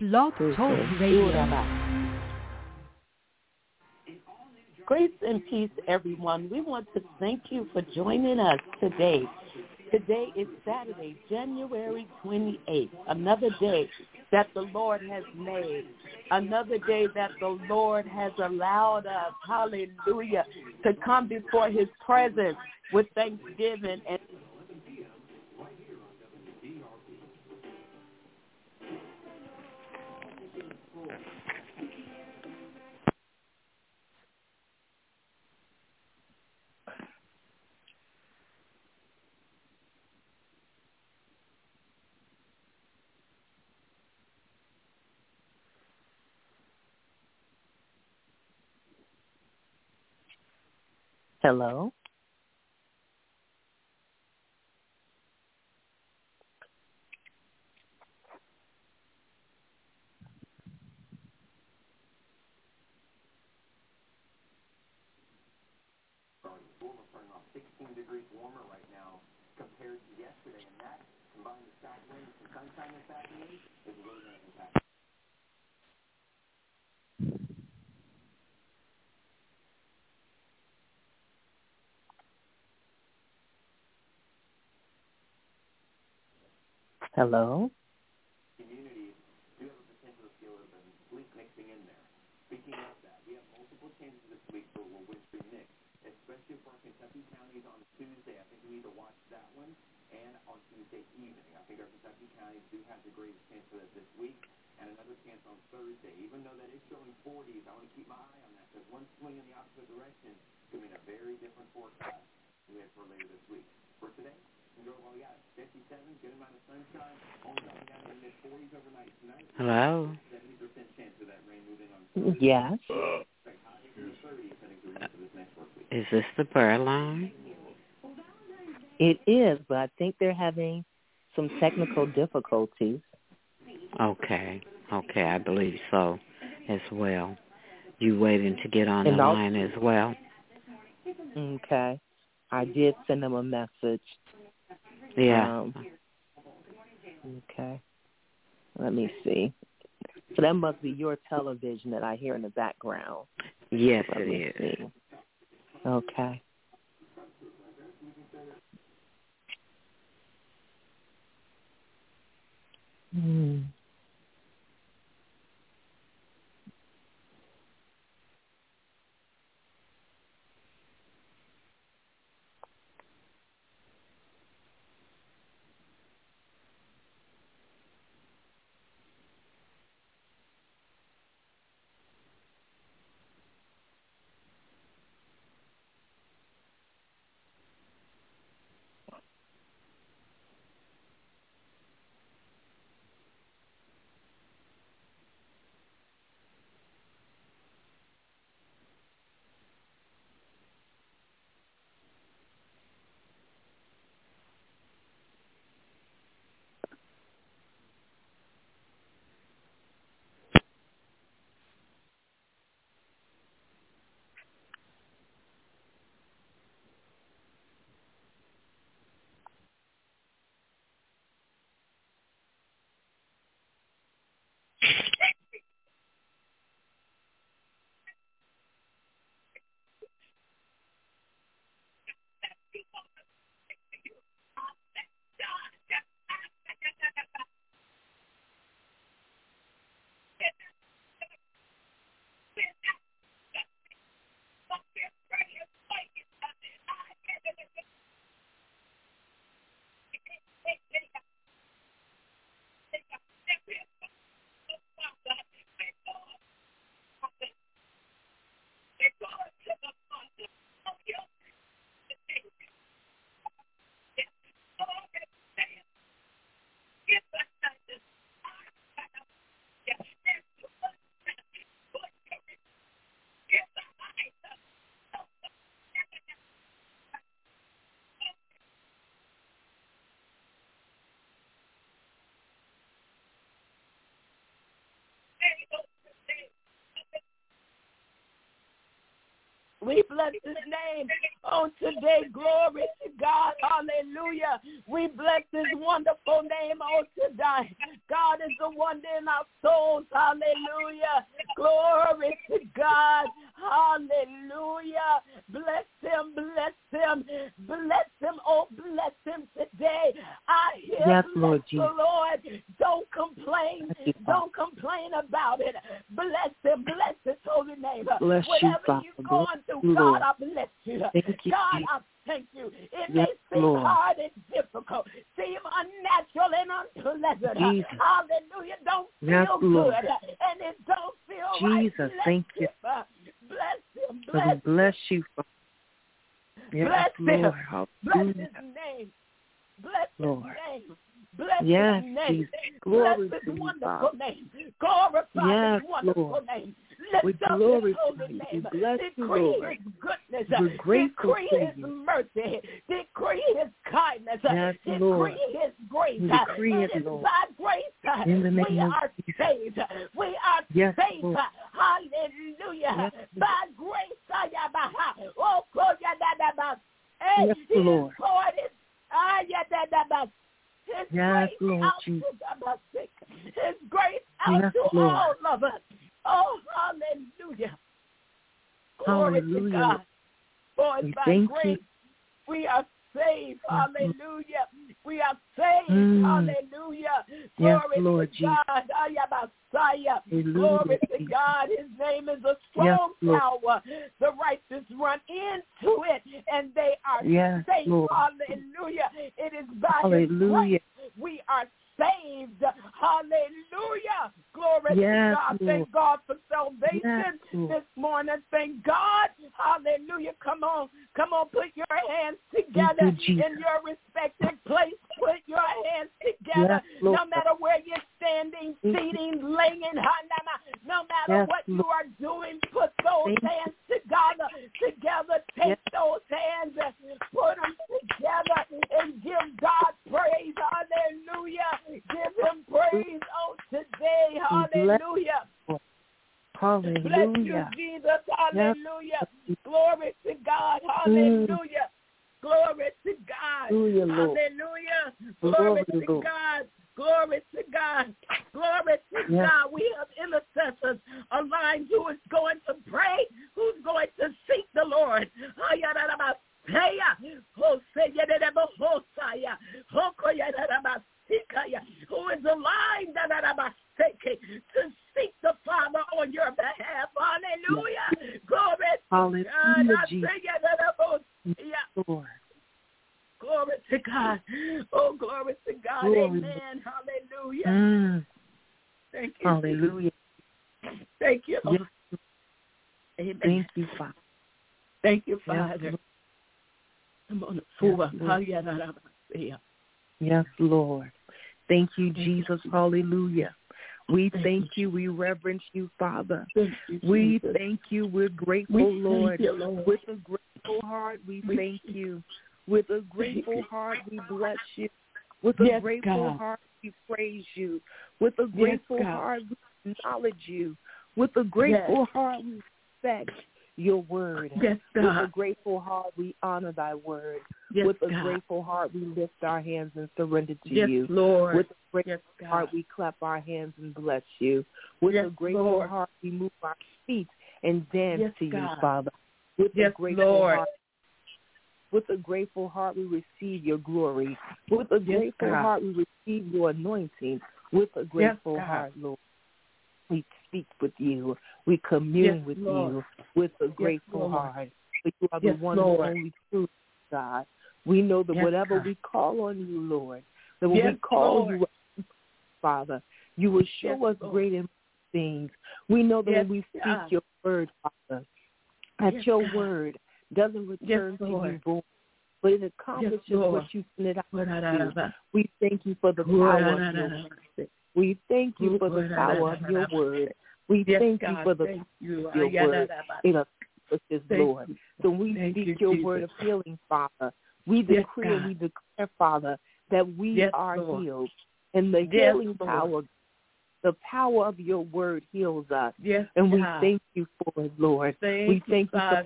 Blog Talk Radio. Grace and peace, everyone. We want to thank you for joining us today. Today is Saturday, January 28th, another day that the Lord has made, another day that the Lord has allowed us, hallelujah, to come before his presence with thanksgiving and Hello. Starting off 16 degrees warmer right now compared to yesterday, and that combined with south wind and sunshine this afternoon is really going to impact. Hello. Communities do have a potential to feel the sleet mixing in there. Speaking of that, we have multiple changes this week for a wintry mix, especially for our Kentucky counties on Tuesday. I think we need to watch that one, and on Tuesday evening. I think our Kentucky counties do have the greatest chance for that this week, and another chance on Thursday. Even though that is showing 40s, I want to keep my eye on that, because one swing in the opposite direction could mean a very different forecast than we have for later this week. For today, enjoy what we got. 57, good amount of sunshine, only coming down in the mid-40s overnight tonight. Hello? 70% chance of that rain moving on Thursday. Yes. Is this the prayer line? It is, but I think they're having some technical difficulties. Okay, I believe so as well. You waiting to get on the line as well? Okay. I did send them a message. Yeah. Okay. Let me see. So that must be your television that I hear in the background. Yes, it is. See. Okay. We bless his name on today. Glory to God. Hallelujah. We bless his wonderful name on today. God is the wonder in our souls. Hallelujah. Glory to God. Hallelujah. Bless him. Bless him. Bless him. Oh, bless him today. I hear yes, bless Lord the Jesus. Lord. Don't complain. Don't complain about it. Bless him. Bless his holy name. Bless Whatever you, Father. you're going through, Lord. God, I bless you. Thank you, God, Jesus. I thank you. It Yes, may seem Lord. hard and difficult, seem unnatural and unpleasant. Jesus. Hallelujah. Don't Yes, feel Lord. good. And it don't feel Jesus, right. Bless thank you. him. Bless him. So Bless we bless you, Father. Yes, Bless Lord. him. Bless Hallelujah. his name. Bless Lord. his name. Bless Yes, his name. Jesus. Glory Bless to his you, wonderful Father. name. Glorify Yes, his wonderful Lord. name. We Lift up his glorify holy you. We name. bless you, Decree Lord. his goodness. We're grateful Decree to his you. mercy. Decree his kindness. Yes, Lord. Decree his grace. We decree It it, is Lord. by grace In the we name of are Jesus. saved. We are Yes, saved. Lord. Hallelujah. Yes. By grace. Oh, hey, Yes, he Lord. is poured his Yes, grace Lord out Jesus. to the sick. His grace out Yes, to Lord. all of us. Oh, hallelujah. Glory to Hallelujah. God. For it's We by thank grace we are saved. Yes, Lord. Hallelujah. We are saved. Hallelujah. Yes, Glory Lord to Jesus. God. Messiah. Hallelujah, Glory to Jesus. God. His name is a Yes, strong Lord. tower. The righteous run into it, and they are Yes, saved. Lord. Hallelujah. It is by Hallelujah. his grace we are saved. Hallelujah. Glory Yes, to God. Lord. Thank God for salvation Yes, Lord. this morning. Thank God. Hallelujah. Come on. Come on. Put your hands together Thank you, Jesus. in your respective place. Put your hands together. Yes, Lord. No matter where you're standing, sitting, laying, no matter Yes, what you Lord. are doing, put those Thank you. hands together. Take Yes. those hands and put them together and give God praise. Hallelujah. Give him praise on today. Hallelujah. Bless you, Hallelujah. Jesus. Hallelujah. Yes. Glory to God. Hallelujah. Glory to God. Hallelujah, Lord. Hallelujah. Glory, Glory to Lord. God. Glory to God. Glory to Yes. God. We have intercessors aligned who is going to pray, who's going to seek the Lord. Who is aligned to seek the Father on your behalf. Hallelujah. Glory to Hallelujah, God. Jesus. Yeah. Lord. Glory to God. Oh, glory to God. Glory. Amen. Hallelujah. Thank you. Hallelujah. Thank you. Yes. Amen. Thank you, Father. Thank you, Yes, Father. Lord. I'm on the Yes, floor. Yes, Lord. Thank you, Jesus. Hallelujah. We thank you. We reverence you, Father. Thank you, We Jesus. thank you. We're grateful, We Lord. thank you, Lord. With a grateful heart, we thank you. With a grateful heart, we bless you. With a Yes, grateful God. heart, we praise you. With a grateful God. heart, we acknowledge you. With a grateful heart, we respect your word. Yes, With a God. grateful heart, we honor thy word. Yes, With a God. grateful heart, we lift our hands and surrender to Yes, you. Lord. With a grateful Yes, God. heart, we clap our hands and bless you. With Yes, a grateful Lord. heart, we move our feet and dance Yes, to you, God. Father. With Yes, a grateful Lord. heart, with a grateful heart, we receive your glory. With a Yes, grateful God. heart, we receive your anointing. With a grateful God. heart, Lord, we speak with you. We commune Yes, with Lord. you with a grateful Lord. heart. For you are the Yes, one Lord. and only true God. We know that Yes, whatever God. we call on you, Lord, that when Yes, we call Lord. you, Father, you will show Yes, us Lord. great and things. We know that Yes, when we speak God. your word, Father, that Yes, your God. word doesn't return to Lord. you void, but it accomplishes Lord. what you sent it out to do. We thank you for the power of your word. We thank you for the power of your word. We Yes, thank you God. for the Thank you. your word. It accomplishes, Thank Lord. you. So we Thank speak you, your Jesus. word of healing, Father. We Yes, decree and God. we declare, Father, that we Yes, are Lord. healed. And the Yes, healing Lord. power, the power of your word heals us. Yes, And we God. thank you for it, Lord. Thank we you, thank you Father.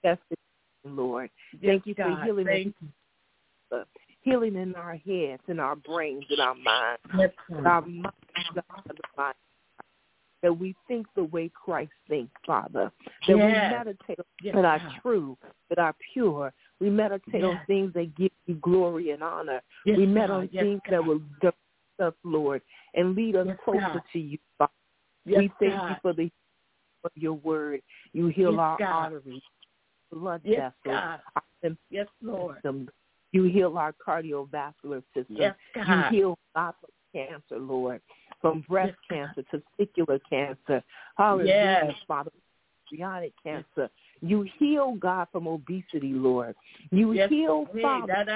manifested, Lord. Thank you for healing in our heads, in our brains, in our minds, our minds, God, that we think the way Christ thinks, Father, that we meditate that are true, that are pure. We meditate on things that give you glory and honor. We meditate on things that will direct us, Lord, and lead us closer to you, Father. We thank you for the of your word. You heal our arteries, blood vessels, yes, Lord. Systems. You heal our cardiovascular system. Yes, you heal God from cancer, Lord, from breast cancer, testicular cancer. Hallelujah, Father. Pancreatic cancer. You heal, God, from obesity, Lord. You heal, Father,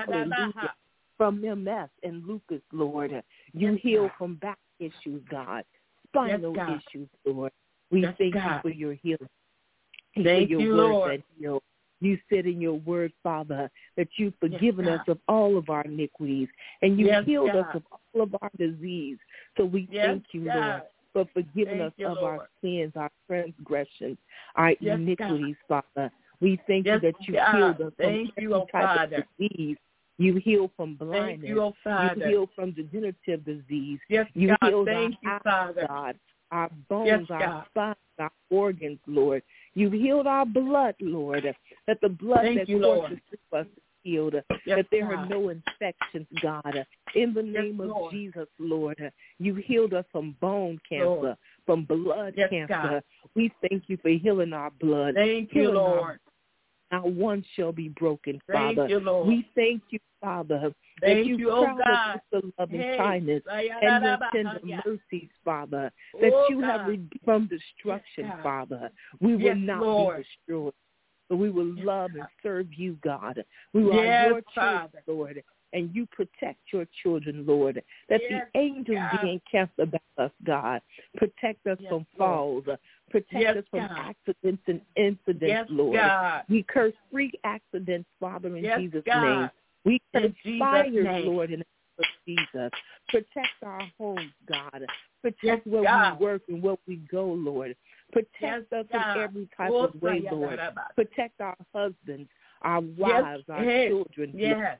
from MS and lupus, Lord. You heal from back issues, God, spinal issues, Lord. We thank you for your healing. Thank you, Lord. You said in your word, Father, that you've forgiven us of all of our iniquities, and you healed us of all of our disease. So we thank you, Lord, for forgiving us of our sins, our transgressions, our iniquities, Father. We thank you that you healed us from every type of disease. You heal from blindness. You heal from degenerative disease. You healed our eyes, God, our bones, our spines, our organs, Lord. You healed our blood, Lord, that the blood that courses through us is healed, that there are no infections, God. In the name of Jesus, Lord, you healed us from bone cancer, from blood cancer. We thank you for healing our blood. Thank you, Lord. Not one shall be broken, Father. Thank you, Lord. We thank you, Father, that you crown us with the loving kindness and your tender mercies, Father, that you have redeemed from destruction, Father. We will not be destroyed, but we will love and serve you, God. We are your children, Lord, and you protect your children, Lord, that the angels be encamped about us, God. Protect us from falls. Protect us from accidents and incidents, Lord. God. We curse freak accidents, Father, in Jesus' name. We curse fires, Lord, in the name of Jesus. Protect our homes, God. Protect where we work and where we go, Lord. Protect us in every type of way, Lord. Protect our husbands, our wives, our children,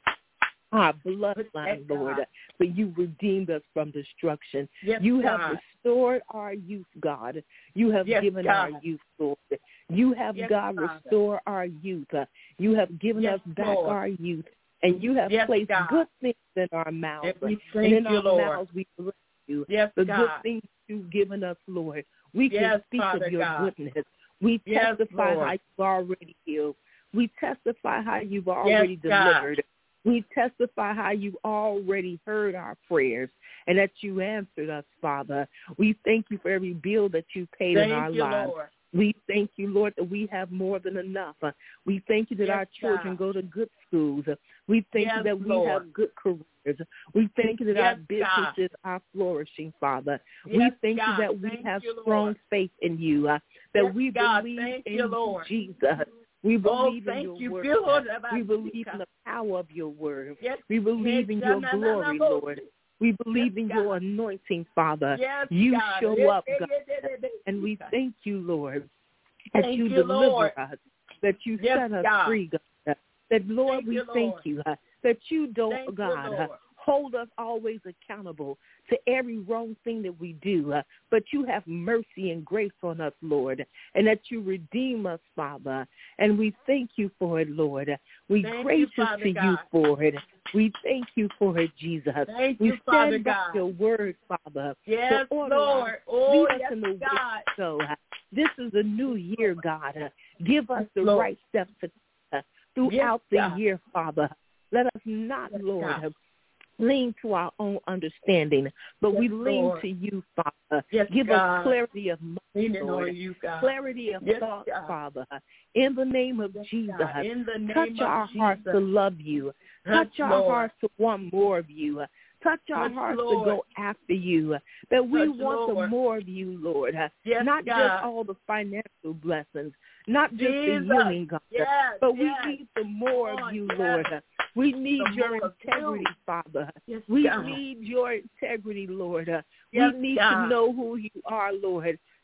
our bloodline, Lord. For you redeemed us from destruction. You have restored our youth, God. You have given our youth, Lord. You have, God, restored our youth. You have given us back our youth. And you have placed good things in our mouths. And in our mouths we bless you. The good things you've given us, Lord. We can speak of your goodness. We testify how you've already healed. We testify how you've already delivered. We testify how you've already heard our prayers and that you answered us, Father. We thank you for every bill that you paid in our lives. Lord. We thank you, Lord, that we have more than enough. We thank you that our children go to good schools. We thank you that we have good careers. We thank you that our businesses are flourishing, Father. We thank you that we have strong faith in you, that we believe in you, Jesus. We believe in your word. We believe in the power of your word. We believe in your glory, Lord. We believe in your anointing, Father. You show up, God. And we thank you, Lord, that you deliver us, that you set us free, God. That, Lord, we thank you, that you don't, God, hold us always accountable to every wrong thing that we do, but you have mercy and grace on us, Lord, and that you redeem us, Father, and we thank you for it, Lord. We gracious to you for it. We thank you for it, Jesus. We stand by your word, Father. Yes, Lord. Oh, yes, God. So this is a new year, God. Give us the right steps to throughout the year, Father. Let us not, Lord, lean to our own understanding, but we lean to you, Father. Give us clarity of mind, Lord. Clarity of thought, Father. In the name of Jesus, touch our hearts to love you. Touch our hearts to want more of you. Touch our hearts to go after you, that we want the more of you, Lord. Not just all the financial blessings, not just the healing, God, but we need the more of you, Lord. We need your integrity, Father. We need your integrity, Lord. We need to know who you are, Lord,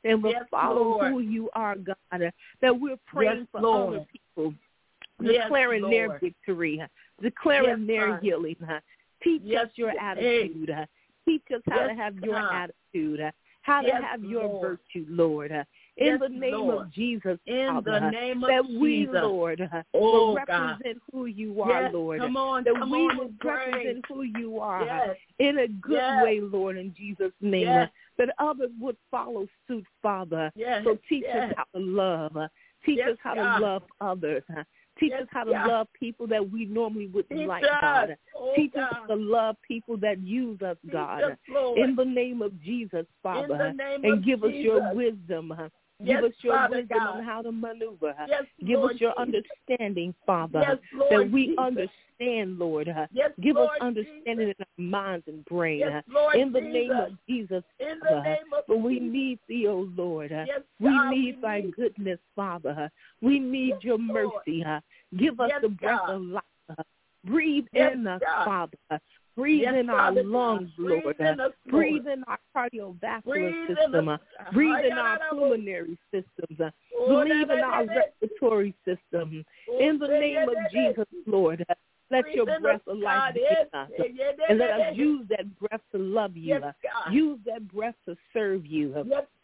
and will follow who you are, God, that we're praying for other people, declaring their victory, declaring their healing. Teach us your attitude. Teach us how to have your attitude, how to have your virtue, Lord. In the name of Jesus, Father, that we, Lord, will represent who you are, Lord. That we will represent who you are in a good way, Lord, in Jesus' name. That others would follow suit, Father. So teach us how to love. Teach us how to love others. Teach us how to love people that we normally wouldn't like, God. Teach us how to love people that use us, God. In the name of Jesus, Father. And give us your wisdom. Give us your wisdom on how to maneuver. Give us your understanding, Father, that we understand, Lord. Give us understanding in our minds and brain. In the name of Jesus, Father. But we need thee, O Lord. We need thy goodness, Father. We need your mercy. Give us the breath of life. Breathe in us, Father. Breathe in our lungs, Lord. Breathe in our cardiovascular system. Breathe in our pulmonary systems. Breathe in our respiratory system. In the name of Jesus, Lord, let your breath of life be in us. And let us use that breath to love you. Use that breath to serve you.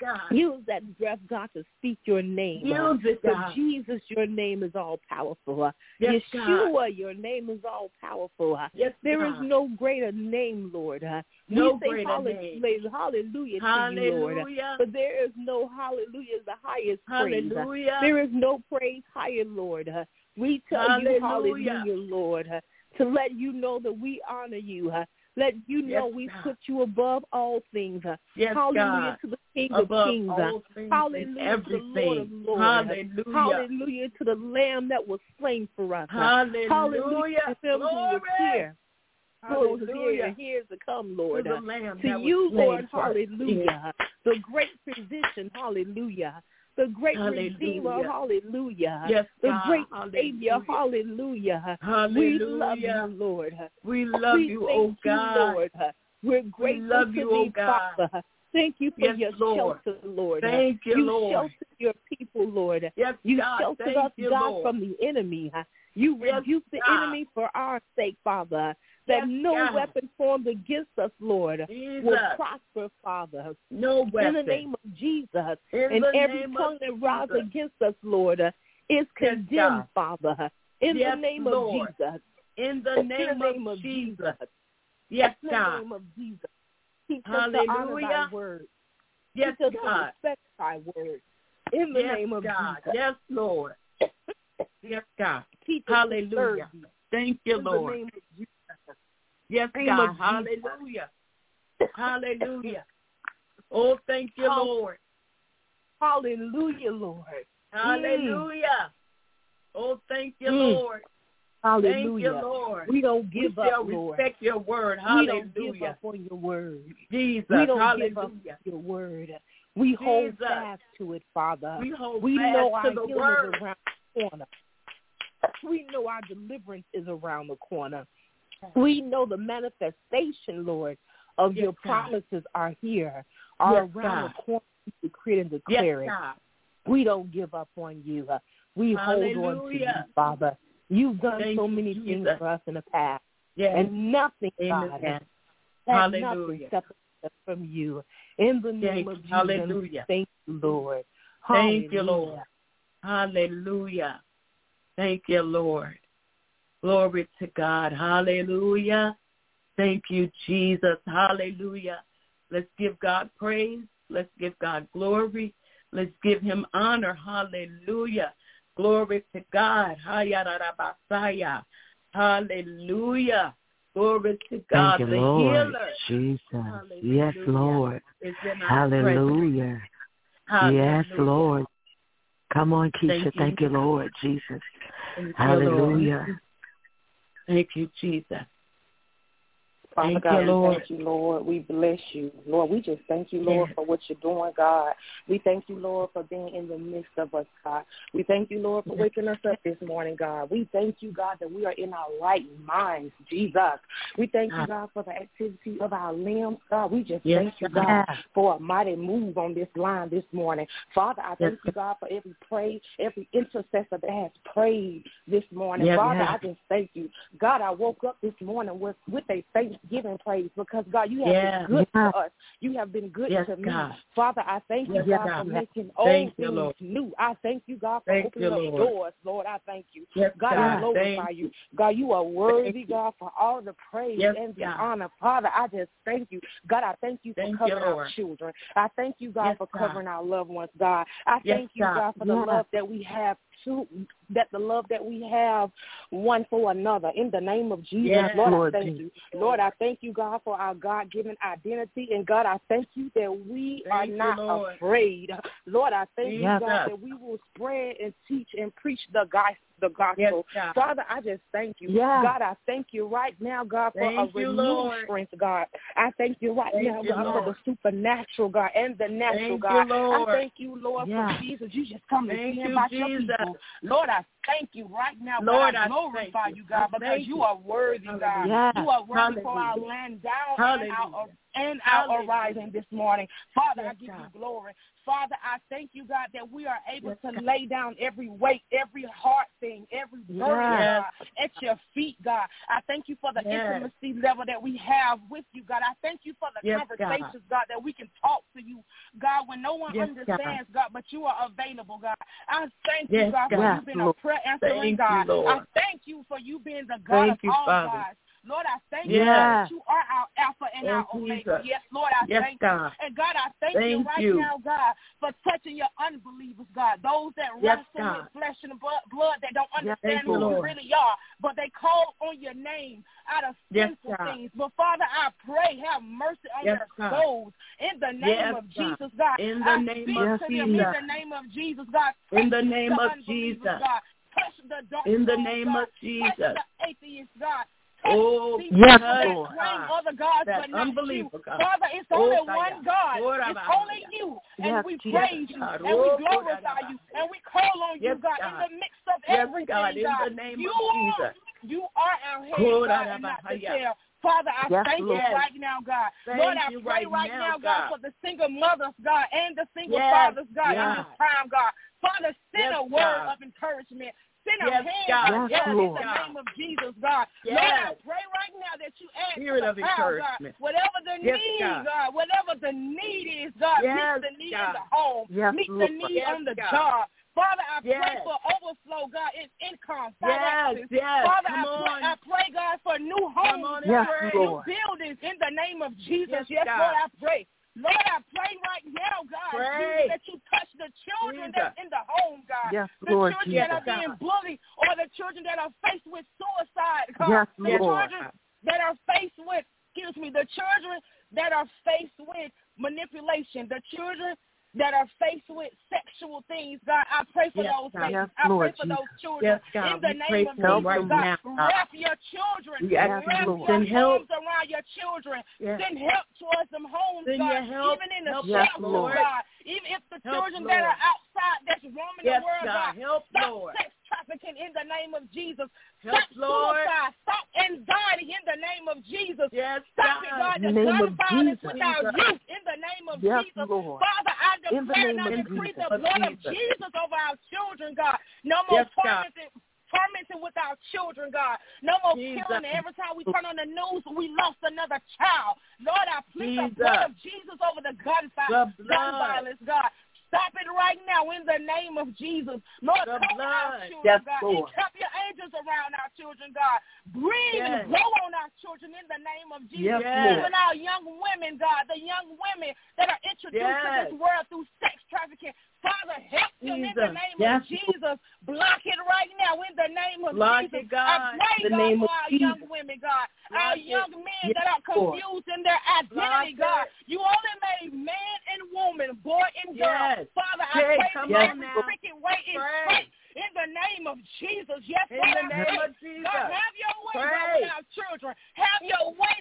Use that breath, God, to speak your name. For Jesus, your name is all powerful. Yeshua, your name is all powerful. There is no greater name, Lord. We say hallelujah to you, Lord. But there is no hallelujah is the highest praise. There is no praise higher, Lord. We tell you hallelujah, Lord, to let you know that we honor you. Let you know we put you above all things. Hallelujah to the King of Kings. Hallelujah to the Lord of Lords. Hallelujah to the Lamb that was slain for us. Hallelujah to him who was here. Hallelujah. Here's to come, Lord. To you, Lord, hallelujah. The great physician, hallelujah. The great Redeemer, hallelujah. The great Savior, hallelujah. We love you, Lord. We love you, oh God. Lord. We're grateful to thee, Father. Thank you for your shelter, Lord. Thank you, Lord. You sheltered your people, Lord. You sheltered us, God, from the enemy. You rebuked the enemy for our sake, Father. That no weapon formed against us, Lord, will prosper, Father. No weapon. In the name of Jesus. And every tongue that rises against us, Lord, is condemned, Father. In the name of Jesus. In the name of Jesus. Yes, God. In the name of Jesus. Teach us to honor thy word. Yes, Teach us God. to respect thy word. In the name of Jesus. Yes, Lord. Yes, God. Teach us hallelujah. Thank you, Lord. In the name of Jesus. Yes, God. Hallelujah. Hallelujah. Oh, thank you, Lord. Hallelujah, Lord. Hallelujah. Oh, thank you, Lord. Hallelujah. Thank you, Lord. We don't give up, Lord. We respect your word. Hallelujah. We don't give up on your word. Jesus. We don't hallelujah. give up on your word. We hold fast to it, Father. We hold fast know our to the healing word. is around the corner. We know our deliverance is around the corner. We know the manifestation, Lord, of your promises are here, are around the corner to create and declare it. We don't give up on you. We hold on to you, Father. You've done so many things for us in the past. And nothing, God, nothing separates us from you. In the name of Jesus, hallelujah. Thank you, Lord. Thank you, Lord. Hallelujah. Thank you, Lord. Glory to God. Hallelujah. Thank you, Jesus. Hallelujah. Let's give God praise. Let's give God glory. Let's give him honor. Hallelujah. Glory to God. Hallelujah. Glory to God. Thank you, the Lord. healer. Jesus. Hallelujah. Yes, Lord. Hallelujah. Yes, Lord. Come on, Keisha. Thank you, Lord. Jesus. Hallelujah. Thank you, Jesus. Father God, we thank you, Lord. We bless you. Lord, we just thank you, Lord, for what you're doing, God. We thank you, Lord, for being in the midst of us, God. We thank you, Lord, for waking us up this morning, God. We thank you, God, that we are in our right minds, Jesus. We thank you, God, for the activity of our limbs, God. We just thank you, God, for a mighty move on this line this morning. Father, I thank you, God, for every intercessor that has prayed this morning. Father, I just thank you. God, I woke up this morning with a Thanksgiving praise because, God, you have been good to us. You have been good to me. Father, I thank you, God, for making old things new. I thank you, God, for opening up doors. Lord, I thank you. God, I glorify you. God, you are worthy, God, for all the praise and the honor. Father, I just thank you. God, I thank you for covering our children. I thank you, God, for covering our loved ones, God. I thank you, God, for the love that we have one for another. In the name of Jesus, Lord, I thank you. Lord, I thank you, God, for our God-given identity. And, God, I thank you that we are not afraid. Lord, I thank you, God, that we will spread and teach and preach the gospel. Father, I just thank you. God, I thank you right now, God, for a renewed strength, God. I thank you right now, God, for the supernatural, God, and the natural, God. I thank you, Lord, for Jesus. You just come to see about your people. Lord, I thank you right now, God. Lord, I glorify you, God, because you are worthy, God. You are worthy for our land down and our rising this morning. Father, I give you glory. Father, I thank you, God, that we are able to lay down every weight, every hard thing, every burden, God, at your feet, God. I thank you for the intimacy level that we have with you, God. I thank you for the conversations, God, that we can talk to you, God, when no one understands, God, but you are available, God. I thank you, God, for you being a prayer answering God. I thank you for you being the God of all gods. Lord, I thank you that you are our Alpha and our Omega. Yes, Lord, I thank you. And God, I thank you right now, God, for touching your unbelievers, God. Those that wrestle with flesh and blood that don't understand who you really are, but they call on your name out of sinful things. But Father, I pray, have mercy on their souls in the name of Jesus, God. In the name of Jesus. In the name of Jesus, God. In the name of Jesus. God. Touch the dark in the name of Jesus. Touch the atheists, God. Lord. Other gods, but not you. Father, it's only one God. It's only you. And we praise you. And we glorify you. And we call on you, God, in the midst of everything, God. In the name of Jesus. You are our head, God, and not the tail. Father, I thank you right now, God. Lord, I pray right now, God, for the single mothers, God, and the single fathers, God, in this time, God. Father, send a word of encouragement. Send a hand of God in the name of Jesus, God. Lord, I pray right now that you answer the prayer, God. Whatever the need, God, whatever the need is, God, meet the need in the home, meet the need on the job. Father, I pray for overflow, God, in income. Father, I pray, God, for new homes, new buildings in the name of Jesus. Yes, Lord, I pray. Lord, I pray right now, God, Jesus, that you touch the children that's in the home, God. Yes, the Lord, children that are being bullied or the children that are faced with suicide, God. The children that are faced with, the children that are faced with manipulation, the children that are faced with sexual things, God. I pray for those things. I pray for those children. In the name of Jesus, God, wrap your children. Wrap your arms around your children. Send help towards them homes, God. Even in the shelter, God. Even if the children that are outside that's roaming the world, God. Stop sex trafficking in the name of Jesus. Stop suicide. Stop anxiety in the name of Jesus. Stop it, God. The gun violence with our youth in the name of Jesus. Father, I declare and I decree the blood of Jesus over our children, God. No more tormenting with our children, God. No more killing. Every time we turn on the news, we lost another child. Lord, I plead the blood of Jesus over the gun violence, God. Stop it right now in the name of Jesus. Lord, cover our children, God. Encamp your angels around our children, God. Breathe and blow on our children in the name of Jesus. Even our young women, God, the young women that are introduced to this world through sex trafficking. Father, help them in the name of Jesus. Block it right now in the name of Jesus. God. I pray, God, for our young women, God. Our young men that are confused in their identity, God. You only made man and woman, boy and girl. Father, I pray that every wicked way is straight in the name of Jesus. Yes, in the name of Jesus. God, have your way with our children. Have your way with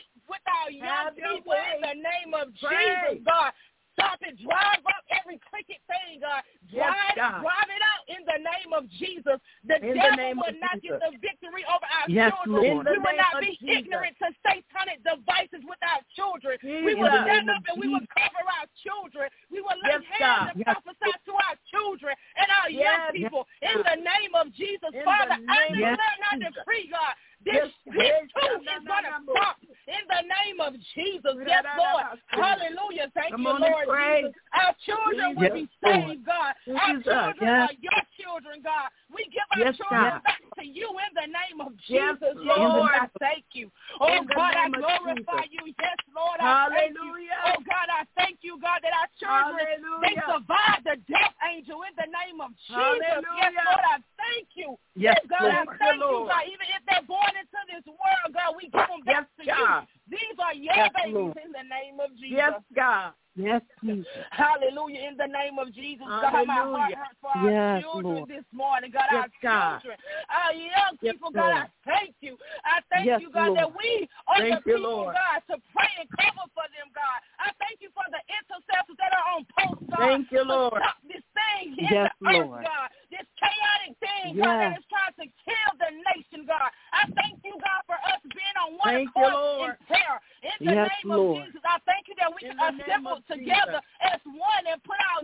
our young people in the name of Jesus, God. Stop it. Drive up every crooked thing, God. Drive it out in the name of Jesus. The devil will not get the victory over our children. We will not be ignorant to satanic devices with our children. We will stand up and we will cover our children. We will lay hands and prophesy to our children and our young people in the name of Jesus. Father, I declare and I decree, God, this too is going to stop in the name of Jesus. Yes, Lord. Hallelujah. Thank you, Lord Jesus. Our children will be saved, God. Our children are your children, God. We give our children back to you in the name of Jesus. Yes, Lord, I thank you. Oh, God, I glorify you. Yes, Lord, I thank you. Oh, God, I thank you, God, that our children, they survived the death angel in the name of Jesus. Yes, Lord, I thank you. Yes, God, I thank you, God. Even if they're born into this world, God, we give them back to you. These are your babies in the name of Jesus. Yes, God. Yes, Jesus. Hallelujah. In the name of Jesus, God, my heart hurts for our children this morning. God, our children, our young people, God, I thank you. I thank you, God, that we are the people, God, to pray and cover for them, God. I thank you for the intercessors that are on post, God. Thank you, Lord. To stop this thing in the earth, God. This chaotic thing, God, that is trying to kill the nation, God. I thank you, God, for us being on one accord in prayer. In the name of Jesus, I thank you that we can assemble together as one and put our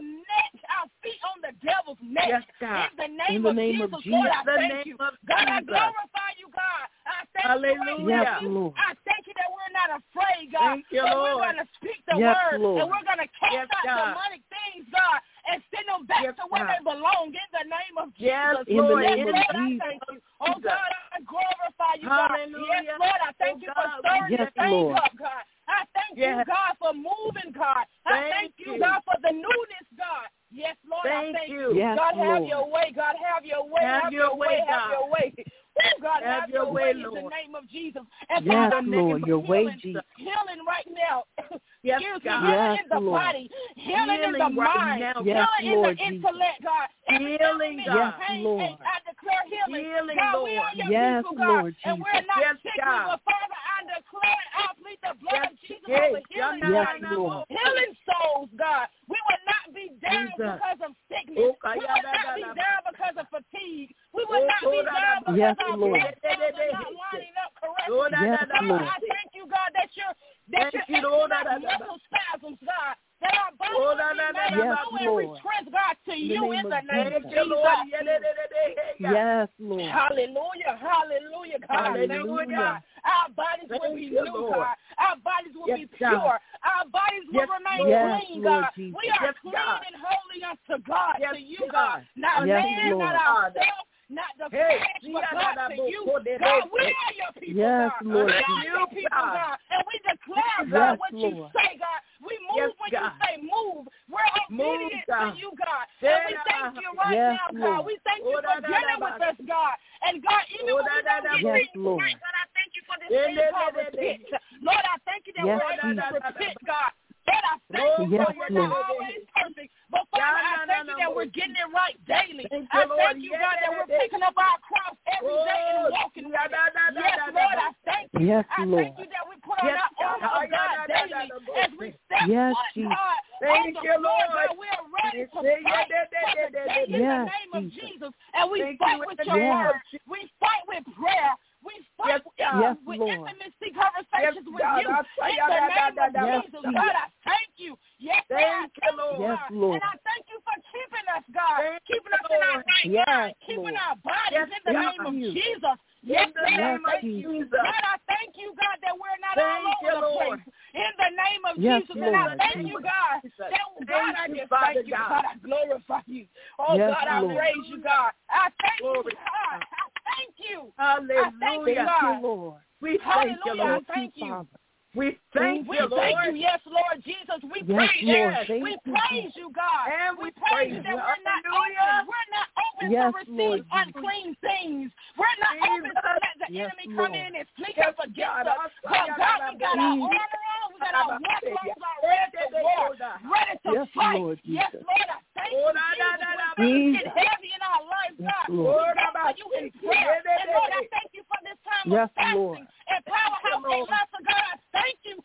feet on the devil's neck. In the name of Jesus, Lord, I thank you. God, I glorify you, God. I thank you. I thank you that we're not afraid, God. But we're going to speak the word and we're going to cast out demonic things, God, and send them back to where they belong in the name of Jesus. In the name of Jesus. I thank you. Oh, God, I glorify you, God. Yes, Lord, I thank you for stirring the things up, God. I thank you, God, for moving, God. I thank you, God, for the newness, God. Yes, Lord, I thank you. God, have your way. God, have your way. Have your way, have your way. Oh, God, have your way in the name of Jesus. And yes, God, Lord, your way, Jesus. Healing right now. Yes, God. Healing in the body. Healing in the mind. Yes, healing Lord, in the intellect, God. Healing, God. Yes, Lord. I declare healing. God, we are your people, God. Lord, and we're not sick, but Father, I declare and I plead the blood of Jesus over healing, God. Healing souls, God. We will not be down because of sickness. We will not be down because of fatigue. We will not be down because our blood cells are not lining up correctly. I thank you, God, that you're mental spasms, God. That our body will be made new and retrenched, God, to you in the name of Jesus. Yes, Lord. Hallelujah, hallelujah, God. Hallelujah. Our bodies will be new, God. Our bodies will be pure. Our bodies will remain clean, God. We are clean and holy unto God, to you, God. Not man, not ourselves. Not the flesh, but God, to you. God, we are your people, God. Lord. We are your people, God. And we declare, God, what you say, God. We move when you say move. We're obedient to you, God. And we thank you right now, God. We thank you for dealing with us, God. And God, even when we don't get things right, God, I thank you for this thing called repent. Lord, I thank you that we're able to repent, God. Lord, I thank you that we're not always perfect. But Father, I thank you that we're getting it right daily. I thank you, God, that we're picking up our cross every day and walking with it. Yes, Lord, I thank you. I thank you that we put on our armor of God daily as we step foot, God. Thank you, Lord. God, we are ready to fight for the day in the name of Jesus. And we fight with your word. We fight with prayer. We fight with intimacy conversations with you in the name of Jesus. God, I thank you. Yes, thank you, Lord. And I thank you for keeping us, God. Keeping us in our right mind. Keeping our bodies in the name of Jesus. Yes, God, thank you. God, I thank you, God, that we're not all over the place. In the name of Jesus. And I thank you, God. God, I just thank you. God, I glorify you. Oh, God, I praise you, God. I thank you, God. Thank you. Hallelujah. Thank you, God. Lord. We thank you, Lord. Thank you. We thank you, Lord. Yes, Lord Jesus. We praise you. We praise you, God. And we praise you that we're not open. We're not open to receive unclean things. We're not open to let the enemy come in and sneak up against us. Because God, we got our armor on. We got our war clothes on, ready to war, ready to fight. Yes, Lord, I thank you, Jesus. When things get heavy in our lives, God, we come to you in prayer. And Lord, I thank you for this time of fasting and powerhouse and love. God, I thank you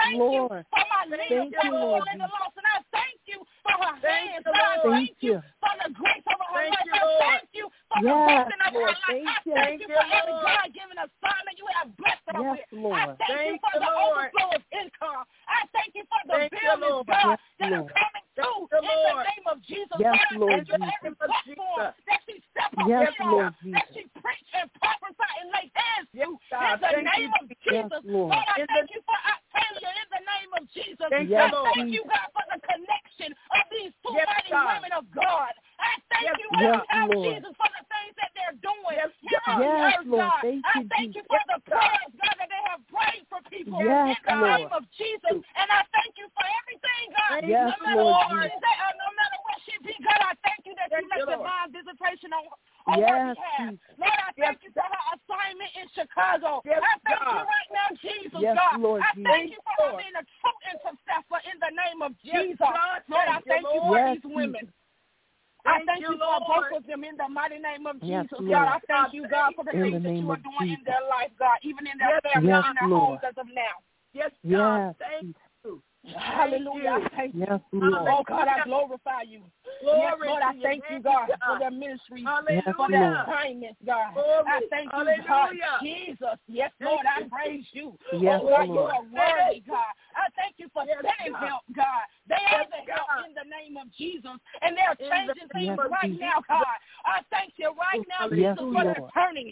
thank you for my leader, Lord, in the lost. And I thank you for her hands. God, I thank you for the grace over her life. I thank you for the blessing of her life. I thank you for every God-given assignment you have blessed her with. I thank you for the overflow of income. I thank you for the buildings, God, that are coming through in the name of Jesus. Yes, Lord Jesus. Every platform that she steps up that she preach and prophesy and lay hands to in the name of Jesus. Lord, I thank you for Octavia in the name of Jesus. I thank you, God, for the connection of these two mighty women of God. I thank you right now, Jesus, for the things that they're doing here on the earth, God. I thank you for the prayers, God, that they have prayed for people in the name of Jesus. And I thank you for everything, God. No matter what she be, God, I thank you that you make divine visitation on her behalf. Lord, I thank you for her assignment in Chicago. I thank you right now, Jesus, God. I thank you for her being a true intercessor in the name of Jesus. Lord, I thank you for these women. I thank you for both of them in the mighty name of Jesus. God, I thank you, God, for the things that you are doing in their life, God, even in their family, in their homes as of now. Yes, God. Thank you. Hallelujah. I thank you. Oh, God, I glorify you. Yes, Lord, I thank you, God, for their ministry, for their kindness, God. I thank you, God, Jesus. Yes, Lord, I praise you. Oh, God, you are worthy, God. I thank you for sending help, God. They are the help in the name of Jesus, and they're changing things right now, God. I thank you right now, Jesus, for the turning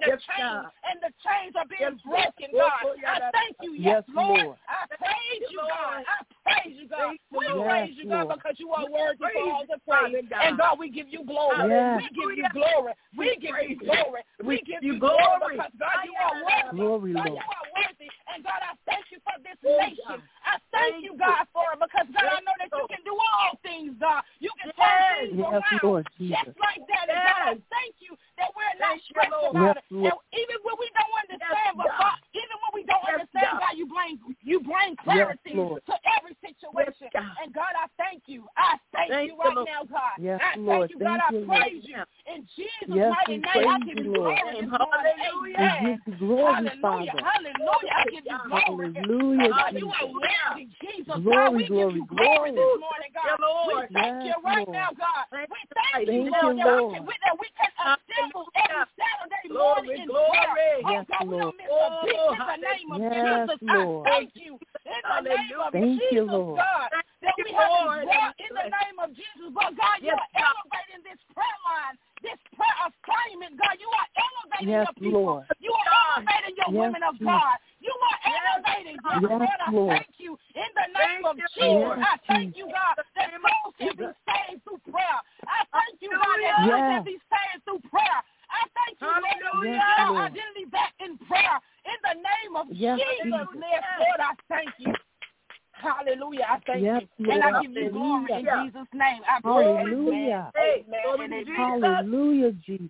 and the chains are being broken, God. I thank you, yes, Lord. I praise you, God. I praise you, God. We praise you, God, because you are worthy for all the praise. And, God, we give you glory. We give you glory. We give you glory. We give you glory because, God, you are worthy. God, you are worthy. And, God, I thank you for this nation. I thank you, God, for it because, God, I know that you can do all things, God. You can turn things around just like that. And, God, I thank you that we're not stressed about it. And even when we don't understand, but, God, even when we don't understand, God, you bring clarity to every situation. And, God, I thank you. I thank you right now, God. I thank you, God. I praise you. In Jesus' mighty name, I give you glory. Hallelujah. Hallelujah. Hallelujah. I give you glory. Hallelujah. God, you are worthy, Jesus. God, we give you glory this morning, God. We thank you right now, God. We thank you, Lord, that we can assemble every Saturday morning in prayer. Oh, God, we don't miss a beat in the name of Jesus. I thank you in the name of Jesus, God, that we have in the name of Jesus. But, God, you are elevating this prayer line, this prayer assignment, God. You are elevating your people. You are elevating your women of God. You are elevating, Lord. I thank you in the name of Jesus. I thank you, God, that souls can be saved through prayer. I thank you, God, that souls can be saved through prayer. I thank you, Lord, that our identity back in prayer. In the name of Jesus, Lord, I thank you. Hallelujah. I thank you. And I give you glory in Jesus' name. I pray. Hallelujah. Amen. Hallelujah, Jesus.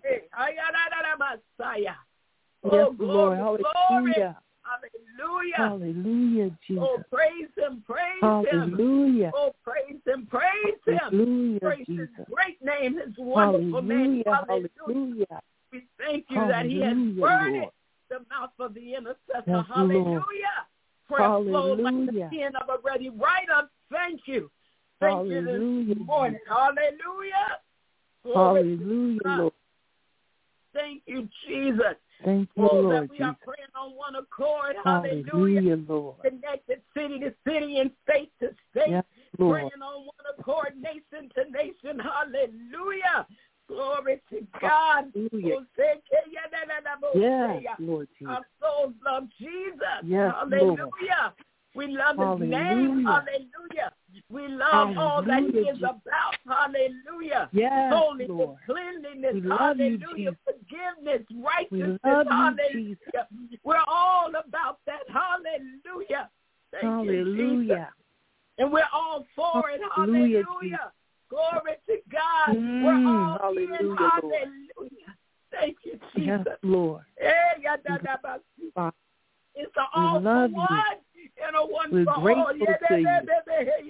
Yes, Lord. Hallelujah. Hallelujah. Hallelujah, Jesus. Oh, praise him, praise him. Oh, praise him, praise him. Hallelujah, praise Jesus. his great name, his wonderful name. Hallelujah. We thank you that he has burned the mouth of the intercessor. Yes, hallelujah. Prayer flows like the pen of a ready writer. Thank you. Thank you this morning. Hallelujah. Hallelujah, Lord. Thank you, Jesus. Thank you, Lord. That we are praying on one accord. Hallelujah, Lord. Connected city to city and state to state. Yes, Lord. Praying on one accord, nation to nation. Hallelujah. Glory to God. Hallelujah. Yes, Lord Jesus. Our souls love Jesus. Yes, hallelujah. Lord. We love his name. Hallelujah. We love all that he is about. Hallelujah. Yes, holiness, Lord. cleanliness. We love hallelujah. You, forgiveness, righteousness. We love hallelujah. You, we're all about that. Hallelujah. Thank hallelujah. You, Jesus. And we're all for it. Hallelujah. Glory to God. We're all hallelujah, in. Hallelujah. Thank you, Jesus. Yes, Lord. It's an all for one and a one We're for all. We're grateful to you.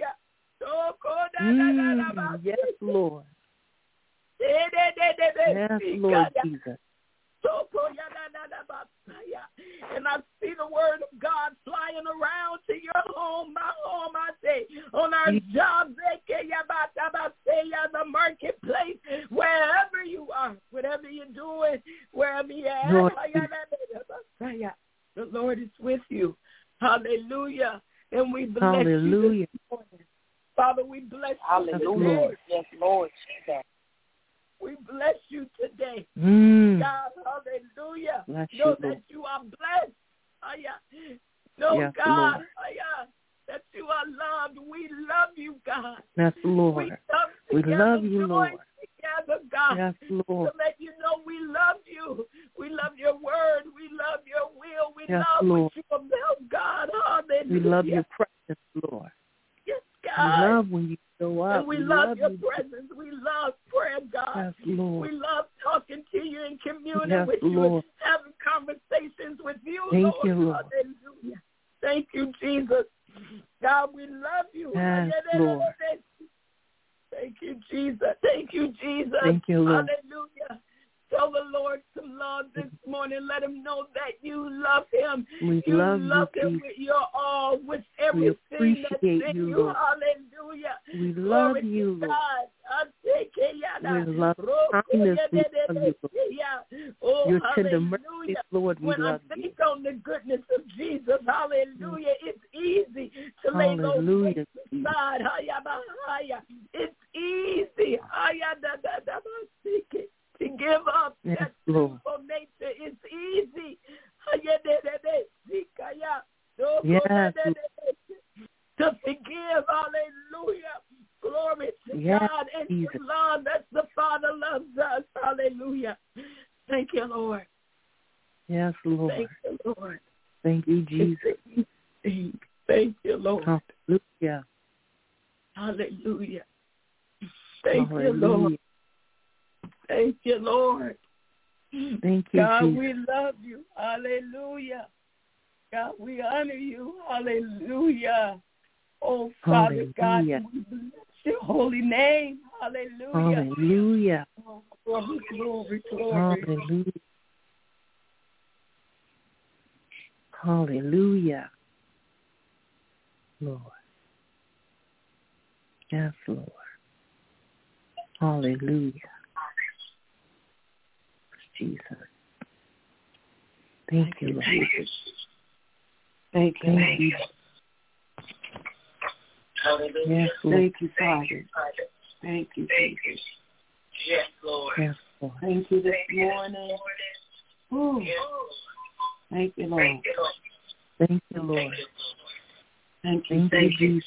Yes, Lord. Yes, Lord Jesus. And I see the word of God flying around to your home, my home, I say, on our jobs, the marketplace, wherever you are, whatever you're doing, wherever you're at, the Lord is with you. Hallelujah. And we bless you this morning. Father, we bless you. Hallelujah. Yes, Lord. We bless you today. God, hallelujah. Know that you are blessed. Know, God, that you are loved. We love you, God. Yes, Lord. We love you, Lord. Together, God, yes, Lord. To let you know we love you. We love your word. We love your will. We yes, love Lord. what you about, God. Hallelujah. We love your presence, Lord. Yes, God. We love when you show up. And we love your presence. We love prayer, God. Yes, Lord. We love talking to you and communing yes, with you Lord. and having conversations with you, Thank Lord. you, Lord. Hallelujah. Thank you, Jesus. God, we love you. Yes, Lord. Thank you, Jesus. Thank you, Jesus. Thank you, Lord. Hallelujah. Tell the Lord some love this morning. Let him know that you love him. We you love him you, with your all, with everything that's in you. Lord. Hallelujah. We Glory love you, Lord. We love kindness. We love you, Lord. Your tender mercy, Lord, we when love I think you. on the goodness of Jesus, hallelujah, it's easy to lay those things aside. It's easy. To give up that sinful nature. It's easy. Yes. To forgive. Hallelujah. Glory to God and to love. That's the Father loves us. Hallelujah. Thank you, Lord. Yes, Lord. Thank you, Lord. Thank you, Jesus. Thank you, Lord. Hallelujah. Hallelujah. Thank you, Lord. Thank you, Lord. Thank you, God, Jesus. we love you. Hallelujah. God, we honor you. Hallelujah. Oh, Father God, we bless your holy name. Hallelujah. Hallelujah. Oh, glory, glory, glory. Hallelujah. Hallelujah. Lord. Yes, Lord. Hallelujah. Jesus. Thank you, Lord. Thank you. Thank you. Hallelujah. Yes, Lord. Thank you, Father. Thank you, Jesus. Yes, Lord. Yes, Lord. Thank you this morning. Ooh. Thank you, Lord. Thank you, Lord. Thank you, Jesus.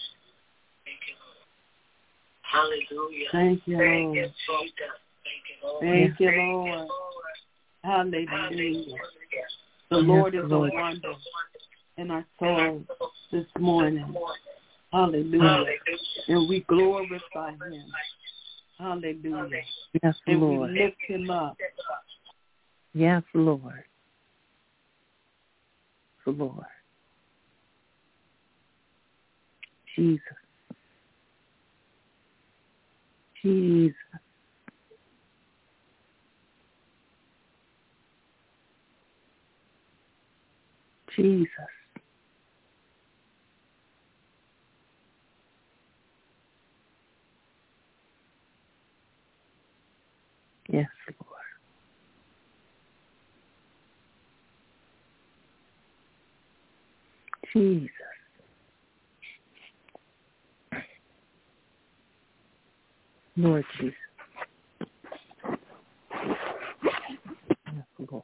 Hallelujah. Thank you, Lord. Thank you, Lord. Hallelujah. The Lord is a wonder in our souls this morning. Hallelujah. And we glorify him. Hallelujah. Yes, and Lord. we lift him up. Yes, Lord. Lord. Jesus. Jesus. Jesus. Yes, Lord. Jesus. Lord Jesus. Yes, Lord.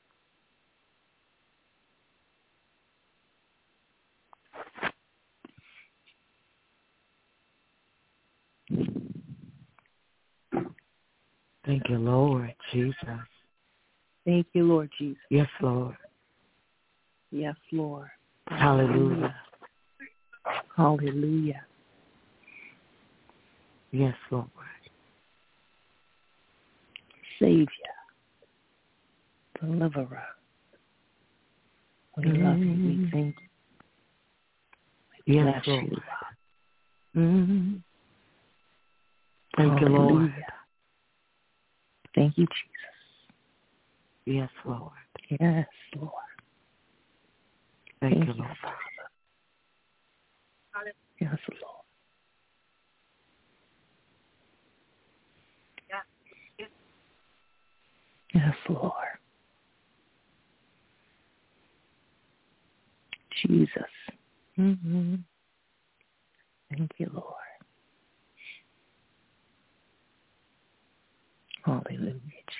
Thank you, Lord Jesus. Thank you, Lord Jesus. Yes, Lord. Yes, Lord. Hallelujah. Hallelujah. Yes, Lord. Savior. Deliverer. We love you. We thank you. Yes, bless Lord. You. Mm-hmm. Thank Hallelujah. you, Lord. Thank you, Jesus. Yes, Lord. Yes, Lord. Thank you, Lord. Father. Yes, Lord. Yes, Lord. Jesus. Mm-hmm. Thank you, Lord. Hallelujah,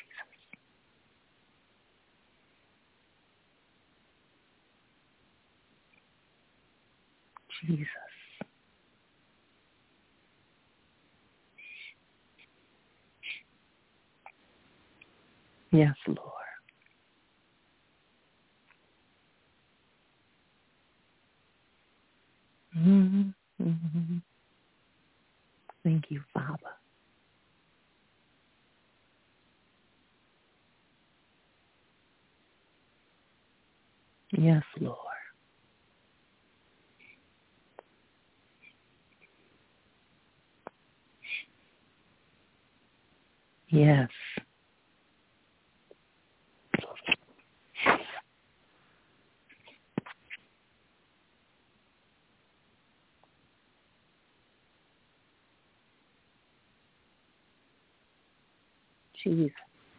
Jesus. Jesus. Yes, Lord. Mm-hmm. Mm-hmm. Thank you, Father. Yes, Lord. Yes. Jesus.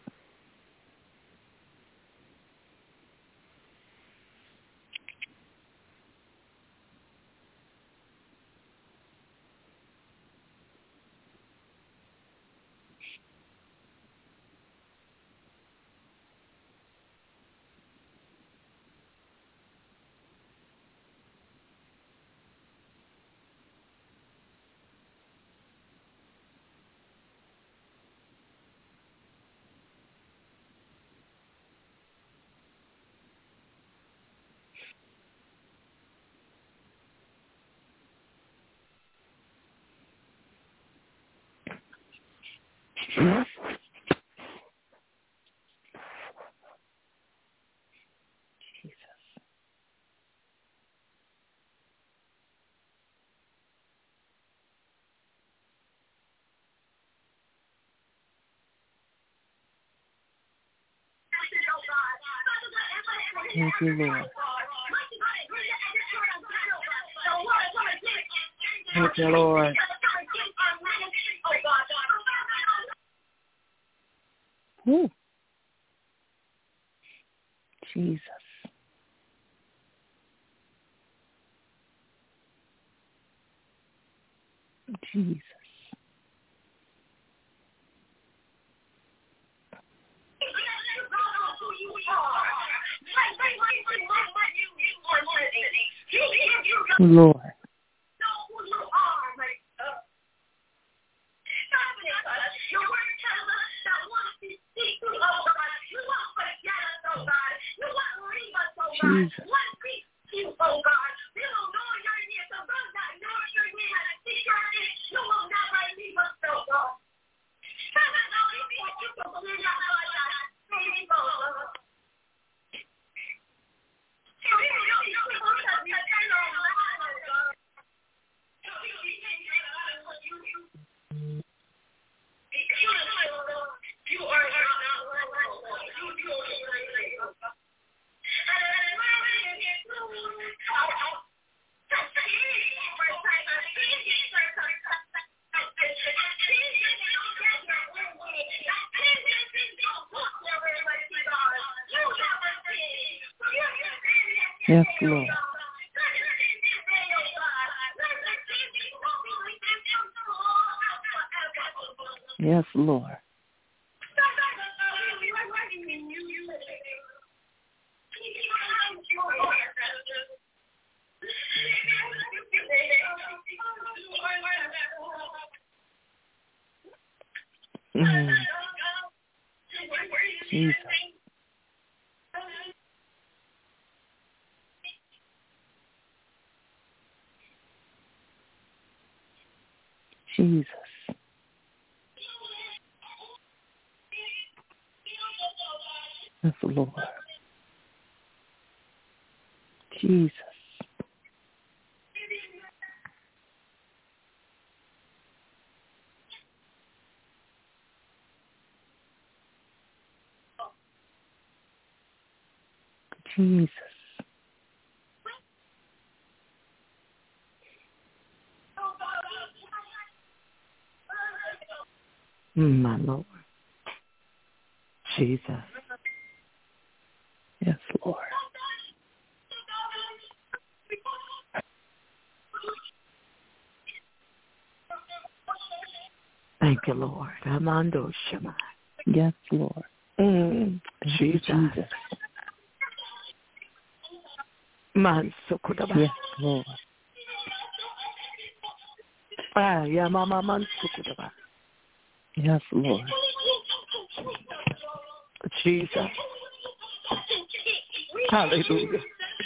Thank you, Lord. Thank you, Lord. Ooh. Jesus. Jesus. Lord. Jesus. Yes, Lord. Yes, Lord. Jesus. Jesus. Yes, Lord. Jesus. Jesus. My Lord. Jesus. Yes, Lord. Thank you, Lord. Amando Shema. Yes, Lord. Jesus. Jesus. Mansukudaba. Yes, Lord. Yamama Mansukudaba. Yes, Lord. Jesus. Hallelujah.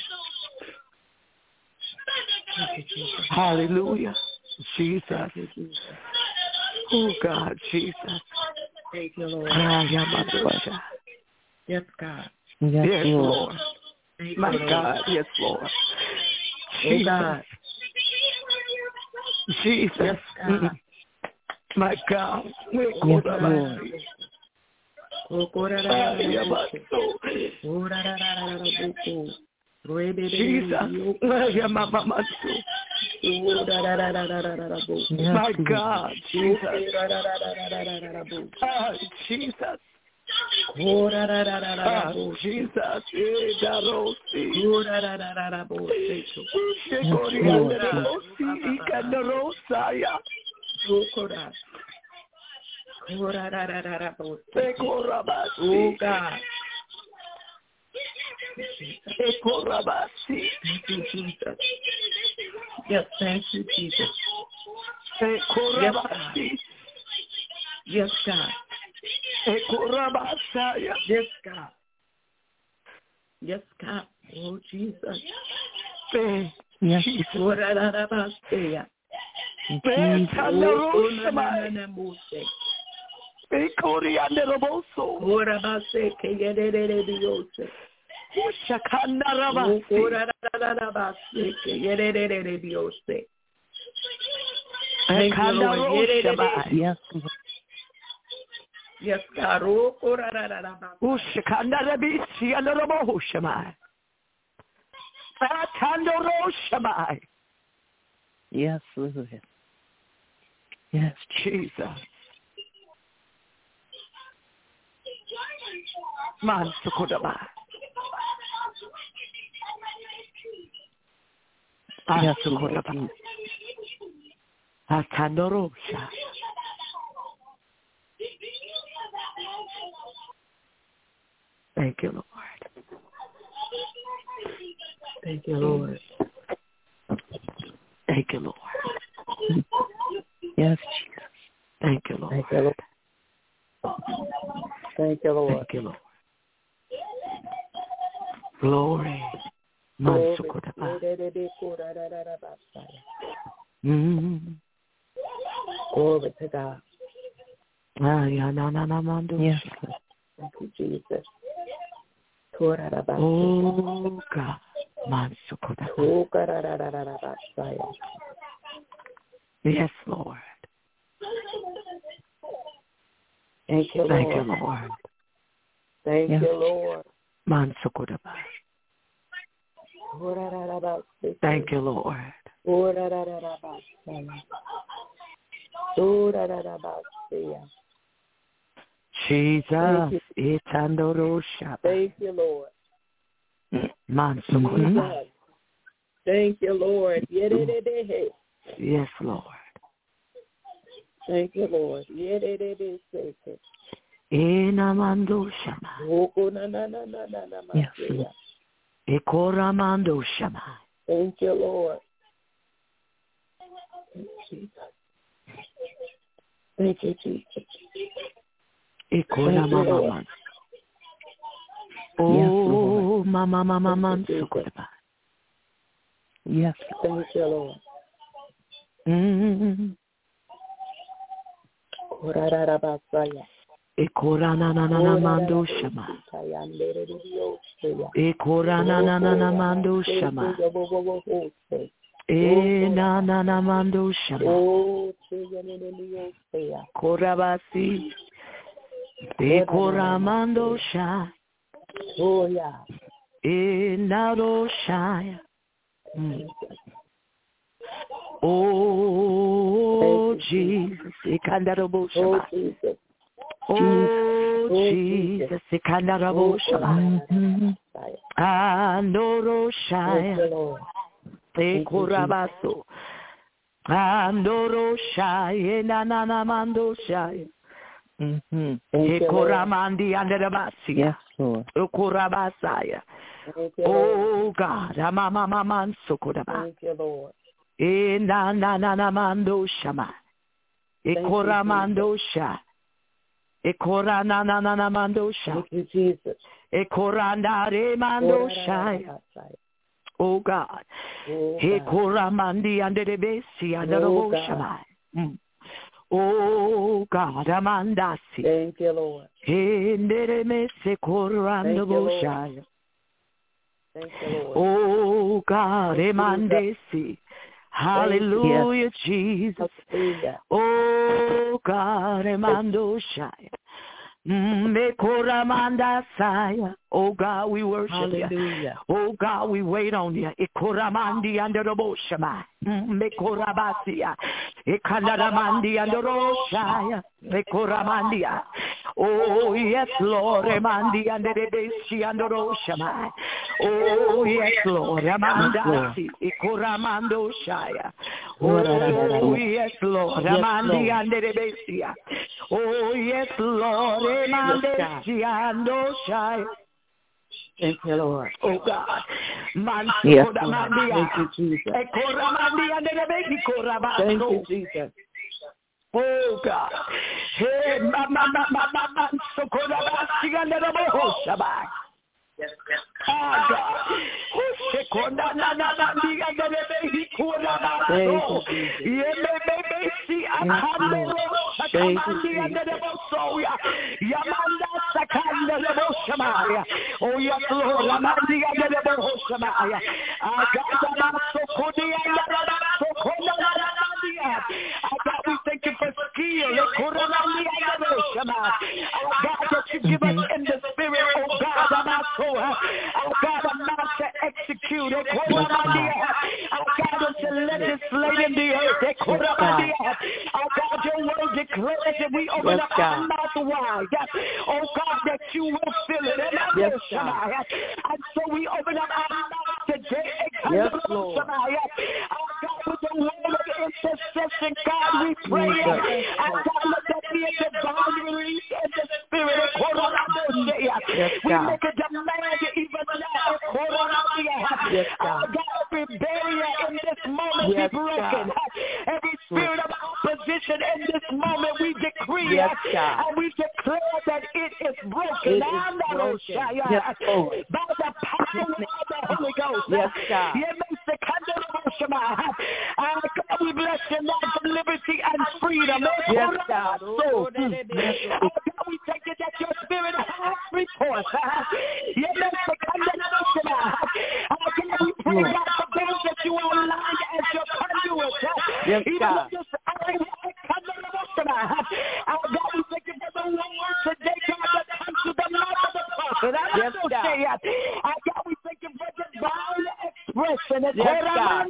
Hallelujah. Jesus. Oh, God, Jesus. Thank you, Lord. Yes, God. Yes, Lord. My God, yes, Lord. Oh, God. Jesus. Yes, God. My God. Yes, Lord. Jesus. My God. Jesus. Jesus. Oh, God. Thank you, Jesus. Yes, thank you, Jesus. Yes, God. Yes, God. Yes, God. Yes, God. Oh, Jesus. Yes, Jesus. Thank you, Lord. Yes, Yes, God. yes, Lord. Yes, Jesus. Mansukudaba. Yes, Asukudaba. Atandorosha. Thank you, Lord. Thank you, Lord. Thank you, Lord. yes, Jesus. Thank you, Lord. Thank you, Lord. Thank you, Lord. Thank you, Lord. Glory. Mansukudaba. Glory to God. Yes. Thank you, Jesus. Oh, God. Mansukudaba. Yes, Lord. Thank you, Lord. Thank you, Lord. Thank you, Lord. Mansukudaba. Thank you, Lord. Jesus. Thank you, Lord. Mansukudaba. Thank you, Lord. Yes, Lord. Thank you, Lord. Enamando Shama. Yes. Ekoramando Shama. Thank you, Lord. Thank you, Jesus. Ekoramama. Oh, mama, Sukudaba. Yes. Thank you, Lord. Ekorananamando Shama. Ekorananamando Shama. Enanamando Shama. Korabasi. Ekoramando Shama. Oh, yeah. Inaroshaya. Oh, Jesus. Oh, Jesus. Oh, Jesus. Andoroshaya. Ekurabaso. Andoroshaya. Nananamandoshaya. Ekoramandi anderabasia. Yes, Lord. Ekurabasaya. Oh, God. Thank you, Lord. Enananamandosha. Ekoramandosha. Ekorananamandosha. Thank you, Jesus. Ekorandaremandosha. Oh, God. Ekoramandi andrebesi androbosha. Oh, God. Amandasi. Thank you, Lord. Enderemese korandobosha. Thank you, Lord. Oh, God. Emandesi. Hallelujah, Jesus. Hallelujah. Oh, God. Emandoshaya. Oh, God, we worship Hallelujah. You. Oh, God, we wait on you. Ikoramandi under the boshama. Mekorabasia. Ikalamandi under Roshaya. Mekoramandia. Oh, yes, Lord. Emandi under the Beshi under Roshama. Oh, yes, Lord. Amandasi. Ikoramando Shaya. Oh, yes, Lord. Amandi under the Besia. Oh, yes, Lord. Thank you, Lord. Oh, God. Yes, Lord. Thank you, Jesus. Thank you, Jesus. Oh, God. Hey, yes, God. Oh, yes, Lord. God, we thank you for skill. God, that you give us in the spirit, oh God, oh God, a mouth to execute it. Oh God, to legislate in the earth. Oh God, your word declares that we open up our mouth wide. Oh God, that you will fill it. And so we open up our mouth today. Yes, Lord. Oh God, with the word of intercession, God, we pray. Oh God, let that be a divine release in the spirit. Yes, we make a demand even now. Yes, God. Every barrier in this moment be broken. Every spirit of opposition in this moment we decree and we declare that it is broken. By the power of the Holy Ghost. Yes, God. God, we bless you now for liberty and freedom. Yes, God. God, we thank you that your spirit has report. We pray God for those that you are aligned as your conduits. Yes, God. God, we thank you for the word today, God, that comes to the mouth of the prophet. Yes, God. God, we thank you for divine expression. Yes, God.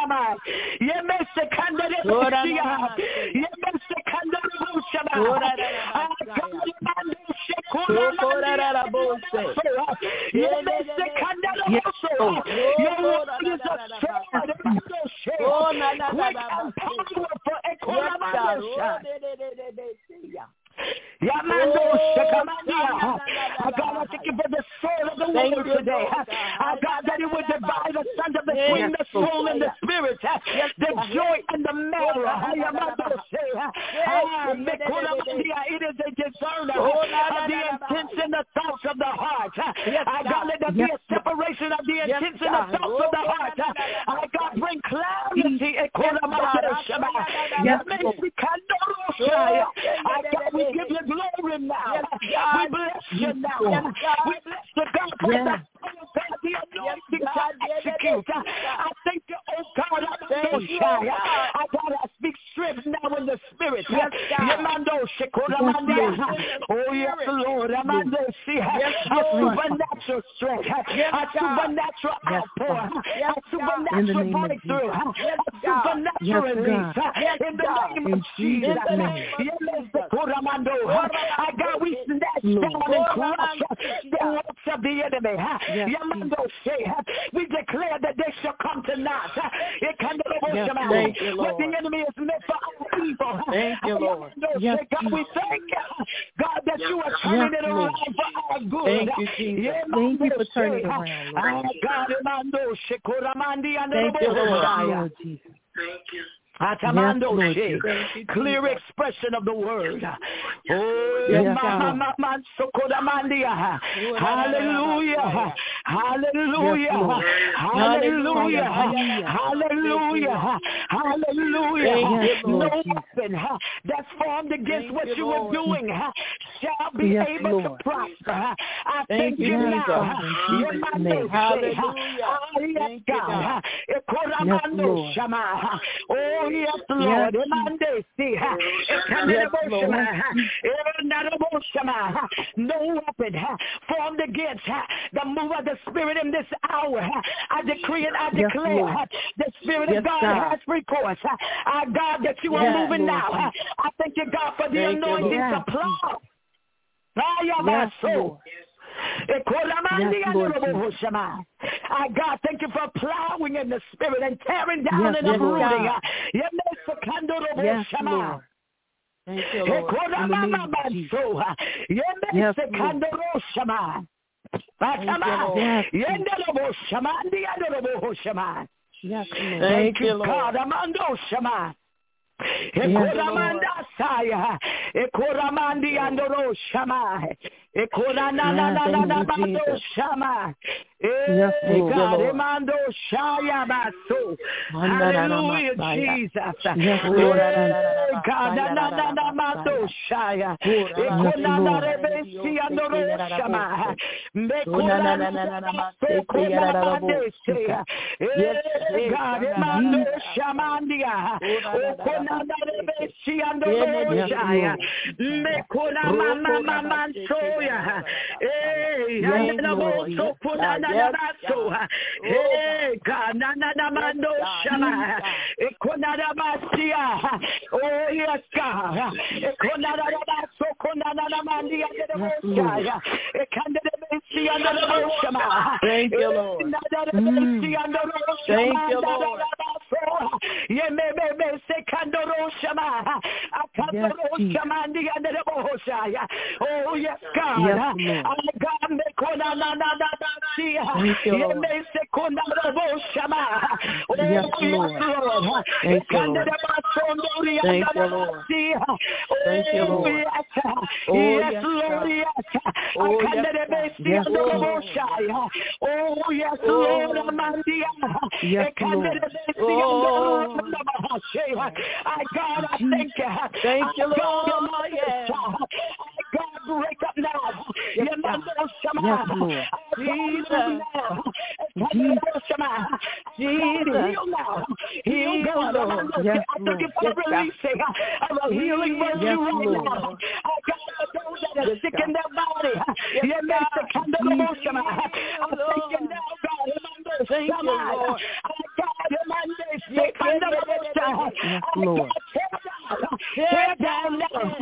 Yamando Shakamandia. God, I thank you for the soul of the Lord today. God, that it would divide asunder between the soul and the spirit, the joy and the marrow. It is a discerner of the intents and the thoughts of the heart. God, let there be a separation of the intents and the thoughts of the heart. God, bring clarity. God, we give you glory now. We bless you now. We bless the God for that. God, the anointing to execute. I thank you, oh God. I God, I speak strength now in the spirit. Yes, God. Oh, yes, Lord. A supernatural strength. A supernatural outpour. A supernatural breakthrough. A supernatural release. In the name of Jesus. God, we snatch down and crush the works of the enemy. We declare that they shall come to naught. What the enemy is meant for our evil. Thank you, Lord. God, we thank you, God, that you are turning it around for our good. Thank you, Jesus. Thank you for turning it around, Lord. Thank you, Lord. Jesus. Thank you. Clear expression of the word. Oh, hallelujah. Hallelujah. Hallelujah. Hallelujah. Hallelujah. No weapon that's formed against what you are doing shall be able to prosper. I thank you now. Hallelujah. Oh, yes, Lord. No weapon formed against the move of the Spirit in this hour. I decree and I declare the Spirit of God has free course. God, that you are moving now. I thank you, God, for the anointing to plow. God, thank you for plowing in the Spirit and tearing down and uprooting. Yes, Lord. Thank you, Thank you, God. Amando Shama. Ekoramanda saya, ekoramandi andoro shama, ekoranana mando shama, ekaremando shaya baso. Hallelujah, Jesus. Ekanana mando shaya, ekonana rebesi andoro shama, ekonana ekonana shaya, ekaremando shamandia. Oh, yes, God. Thank you, Lord. Thank you, Lord. Oh, yes, God. God, I thank you. Thank you, Lord. God, break up now. Yes, Lord. Jesus. Heal now. Heal God. Yes, I thank you for releasing of a healing virtue right now. God, for those that are sick in their body. I thank you now, God. Thank you, Lord. Lord. Tear down now.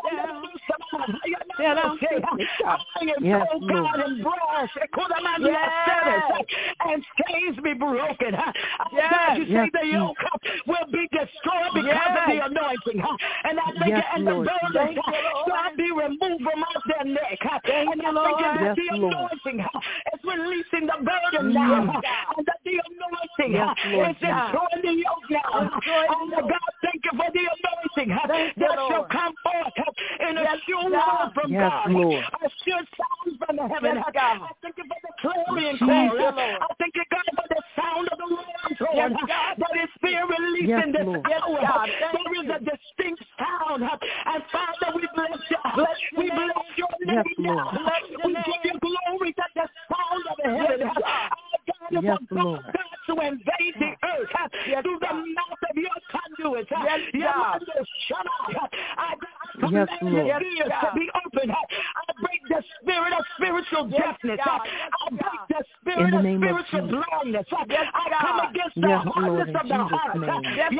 And chains be broken. God, you say the yoke will be destroyed because of the anointing. And I think and the burdens shall be removed from off their neck. And I think the anointing is releasing the burden now. And that the anointing is destroying the yoke now. And God, thank you for the anointing that shall come forth in a sure word from God. A sure sound from the heaven. I thank you for the clarion call. I thank you, God, for the sound of the Lord's horn that is being released in this hour. There is a distinct sound. And Father, we bless you. We bless your name now. We give you glory that the sound of the heaven. God, God to invade the earth through the mouth of your conduits. I command your ears to be open. I break the spirit of spiritual deafness. I break the spirit of spiritual blindness. I come against the hardness of the heart. In the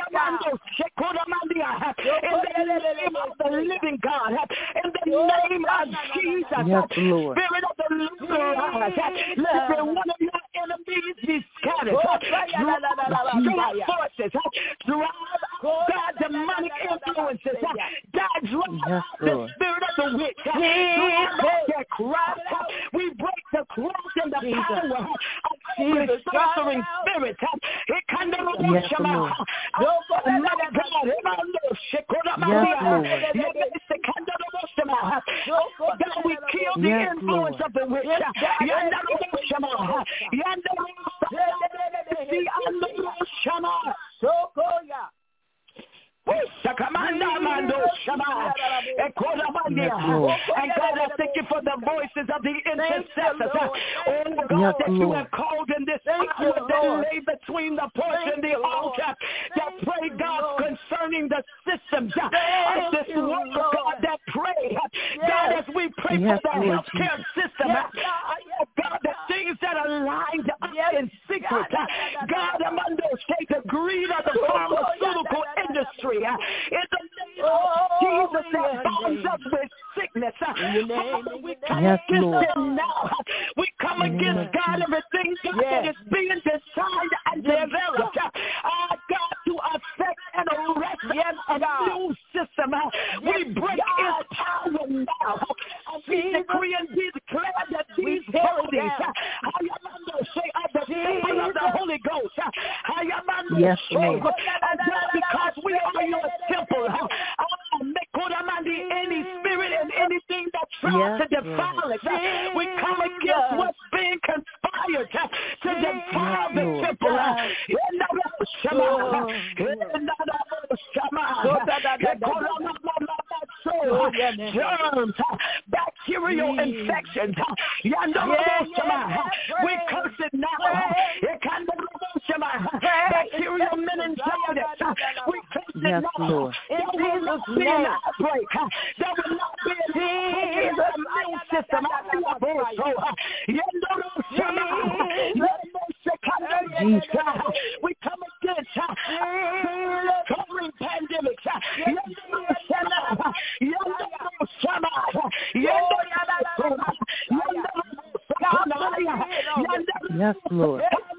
name of the living God. In the name of Jesus. Spirit of the living God. Let every one of your enemies be scattered. Drive forces. Drive God demonic influences. God drive the spirit of the witch. Drive cross. We break the cross and the power of every sorcering spirit. God, we kill the influence of the witch. And God, I thank you for the voices of the intercessors. Oh God, that you have called in this hour that lay between the porch and the altar, that pray, God, concerning the systems of this world, God, that pray, God, as we pray for the healthcare system, God, the things that are lined up in secret, God, among those take the greed of the pharmaceutical industry. In the name of Jesus, that bombs us with sickness. We come against it now. We come against, God, everything that is being designed and developed, God, to affect and arrest a new system. We break its power now. We decree and declare that these bodies, the temple of the Holy Ghost, because we are your temple. Any spirit and anything that tries to defile it, we come against what's being conspired to defile the temple. Germs, bacterial infections, we curse it now. Bacterial meningitis, we curse it now. In Jesus' name, outbreak. There will not be an immune system. We come against covering pandemics. Yes, Lord.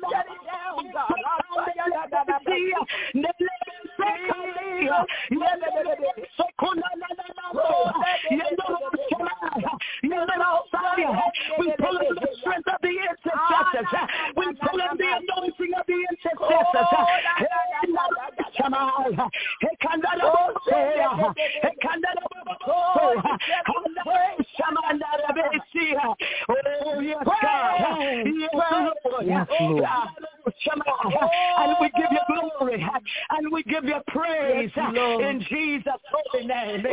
We pull in the strength of the intercessors. We pull in the anointing of the intercessors. Oh, yes, God. Yes, Lord. And we give you glory. And we give you praise in Jesus' holy name.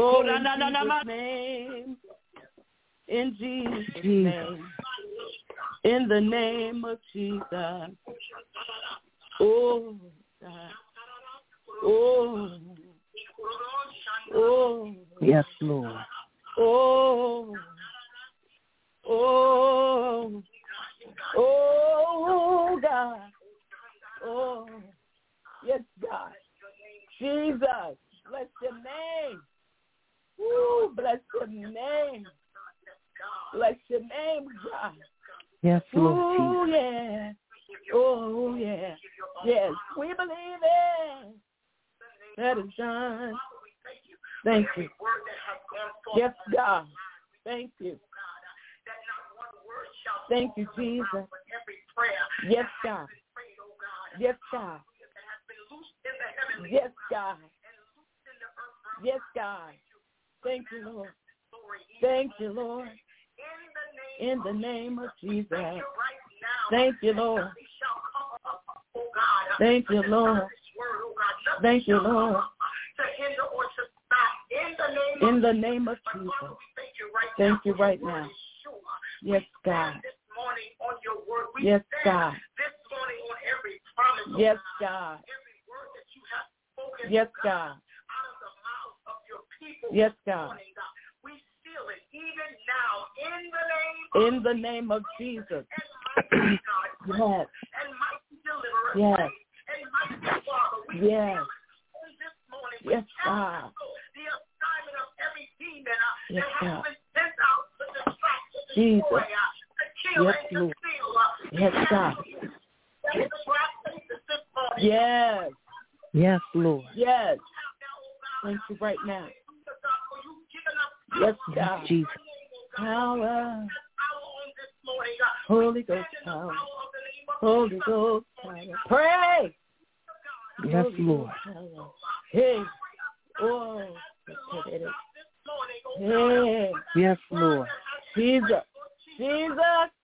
In Jesus' name. In the name of Jesus. Oh, God. Oh. Oh. Yes, Lord. Oh. Oh. Oh, God. Oh. Yes, God. Jesus. Bless your name. Ooh, bless your name. Bless your name, God. Yes, Lord. Oh, yeah. Oh, yeah. Yes, we believe it. That is done. Thank you. Yes, God. Thank you. Thank you, Jesus. Yes, God. Yes, God. Yes, God. Yes, God. Thank you, Lord. Thank you, Lord. In the name of Jesus. Thank you, Lord. Thank you, Lord. Thank you, Lord. In the name of Jesus. Thank you right now. Yes, God. Yes, God. Yes, God. Yes, God. Yes, God. We seal it even now in the name of Jesus. Yes. And mighty deliverer. Yes. And mighty Father. Yes. This morning, Yes, God. The assignment of every demon Yes, that God. has been sent out to distract, to Jesus. destroy, to kill, Yes, and to Lord. steal. Yes, God. Yes. Yes, Lord. Yes. Thank you right now. Yes, God. Jesus. Power. Holy Ghost power. Holy Ghost power. Pray. Yes, Holy Lord. Ghost power. Hey. Oh. Hey. Yes, Lord. Jesus. Jesus.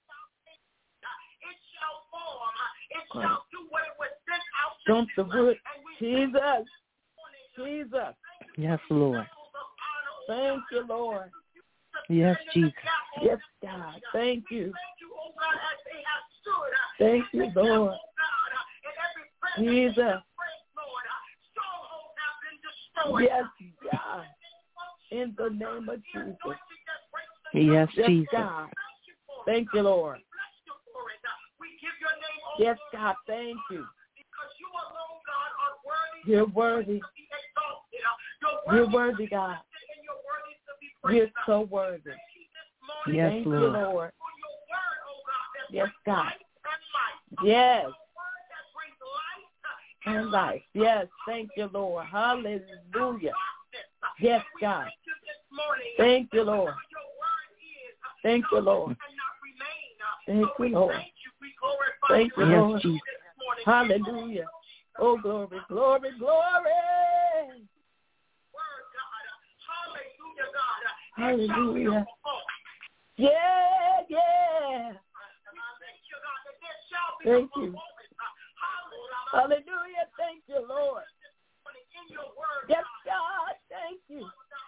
Don't the wood. Jesus. Jesus. Yes, Lord. Thank you, Lord. Yes, Jesus. Yes, God. Thank you. Thank you, Lord. Jesus. Yes, God. In the name of Jesus. Yes, Yes, Jesus. God. Thank you, Lord. Yes, God. Thank you. You're worthy. You're worthy, God. You're so worthy. Yes, Thank Lord. you, Lord. Yes, God. Yes. And life. Yes. Thank you, Lord. Hallelujah. Yes, God. Thank you, Lord. Thank you, Lord. Thank you, Lord. Thank you, Yes, Lord. Jesus. Hallelujah. Oh, glory, glory, glory. Hallelujah. Yeah, yeah. Thank you. Hallelujah. Thank you, Lord. Yes, God. Thank you.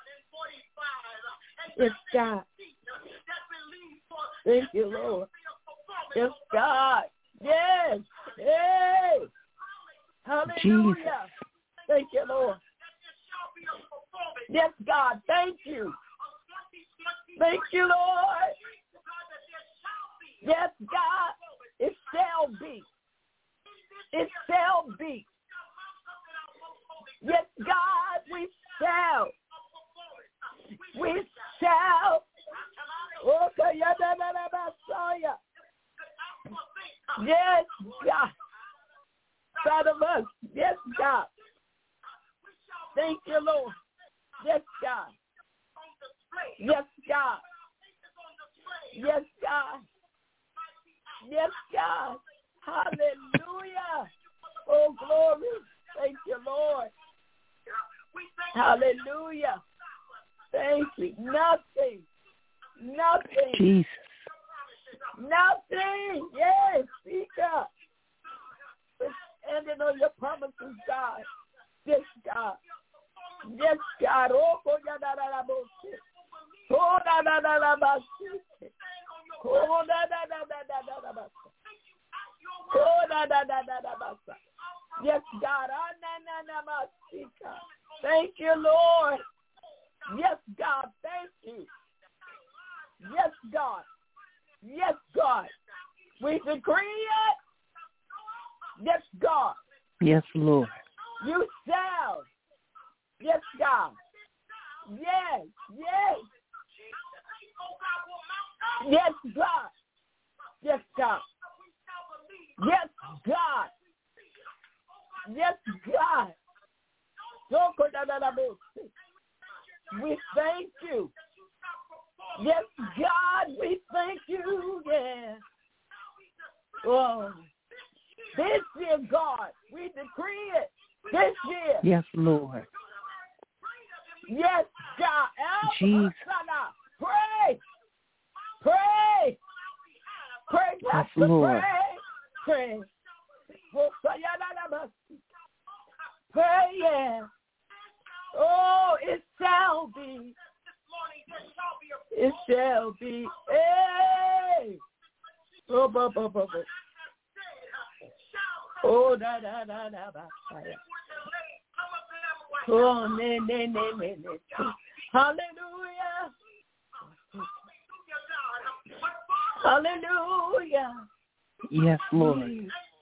Yes, God. Thank you, Lord. Yes, God. Yes. Hey. Hallelujah. Jesus. Thank you, Lord. Yes, God. Thank you. Thank you, Lord. Yes, God. It shall be. It shall be. Yes, God, we shall. We shall. Okay, yes, God. God of us. Yes, God. Thank you, Lord. Yes, God. Yes, God. Yes, God. Yes, God. Hallelujah. Oh, glory. Thank you, Lord. Hallelujah. Thank you. Nothing. Nothing. Jesus. Nothing. Yes, speak up. Standing on your promises, God. Yes, God. Yes, God. Oh, oh, da da da da oh, da da da da oh, da da da da da da oh, da da da da da. Yes, God. Thank you, Lord. Yes, God. Thank you. Yes, God. Yes, God. We decree it. Yes, God. Yes, Lord. You shall. Yes, God. Yes, yes. Yes, God. Yes, God. Yes, God. Yes, God. We thank you. Yes, God, we thank you. Yeah. Oh, this year, God, we decree it. This year. Yes, Lord. Yes, God. Jesus. Pray. Pray. Pray, Yes, Pastor. Lord. Pray. Pray, yeah. Oh, it shall be. It shall be. Hey. Oh, Oh, da da da da da. Oh, hallelujah. Hallelujah. Yes, Lord.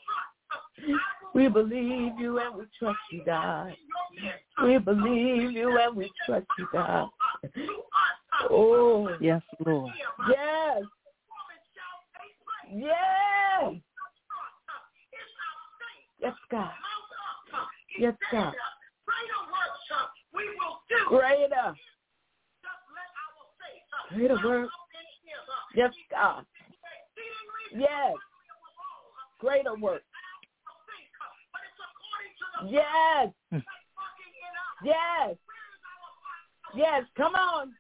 We believe you and we trust you, God. We believe you and we trust you, God. Oh. Yes, Lord. Yes. Yes. Yes, God. Yes, God. Greater. Greater work. Yes, God. Yes. Greater work. Yes. Yes. Yes. Come on.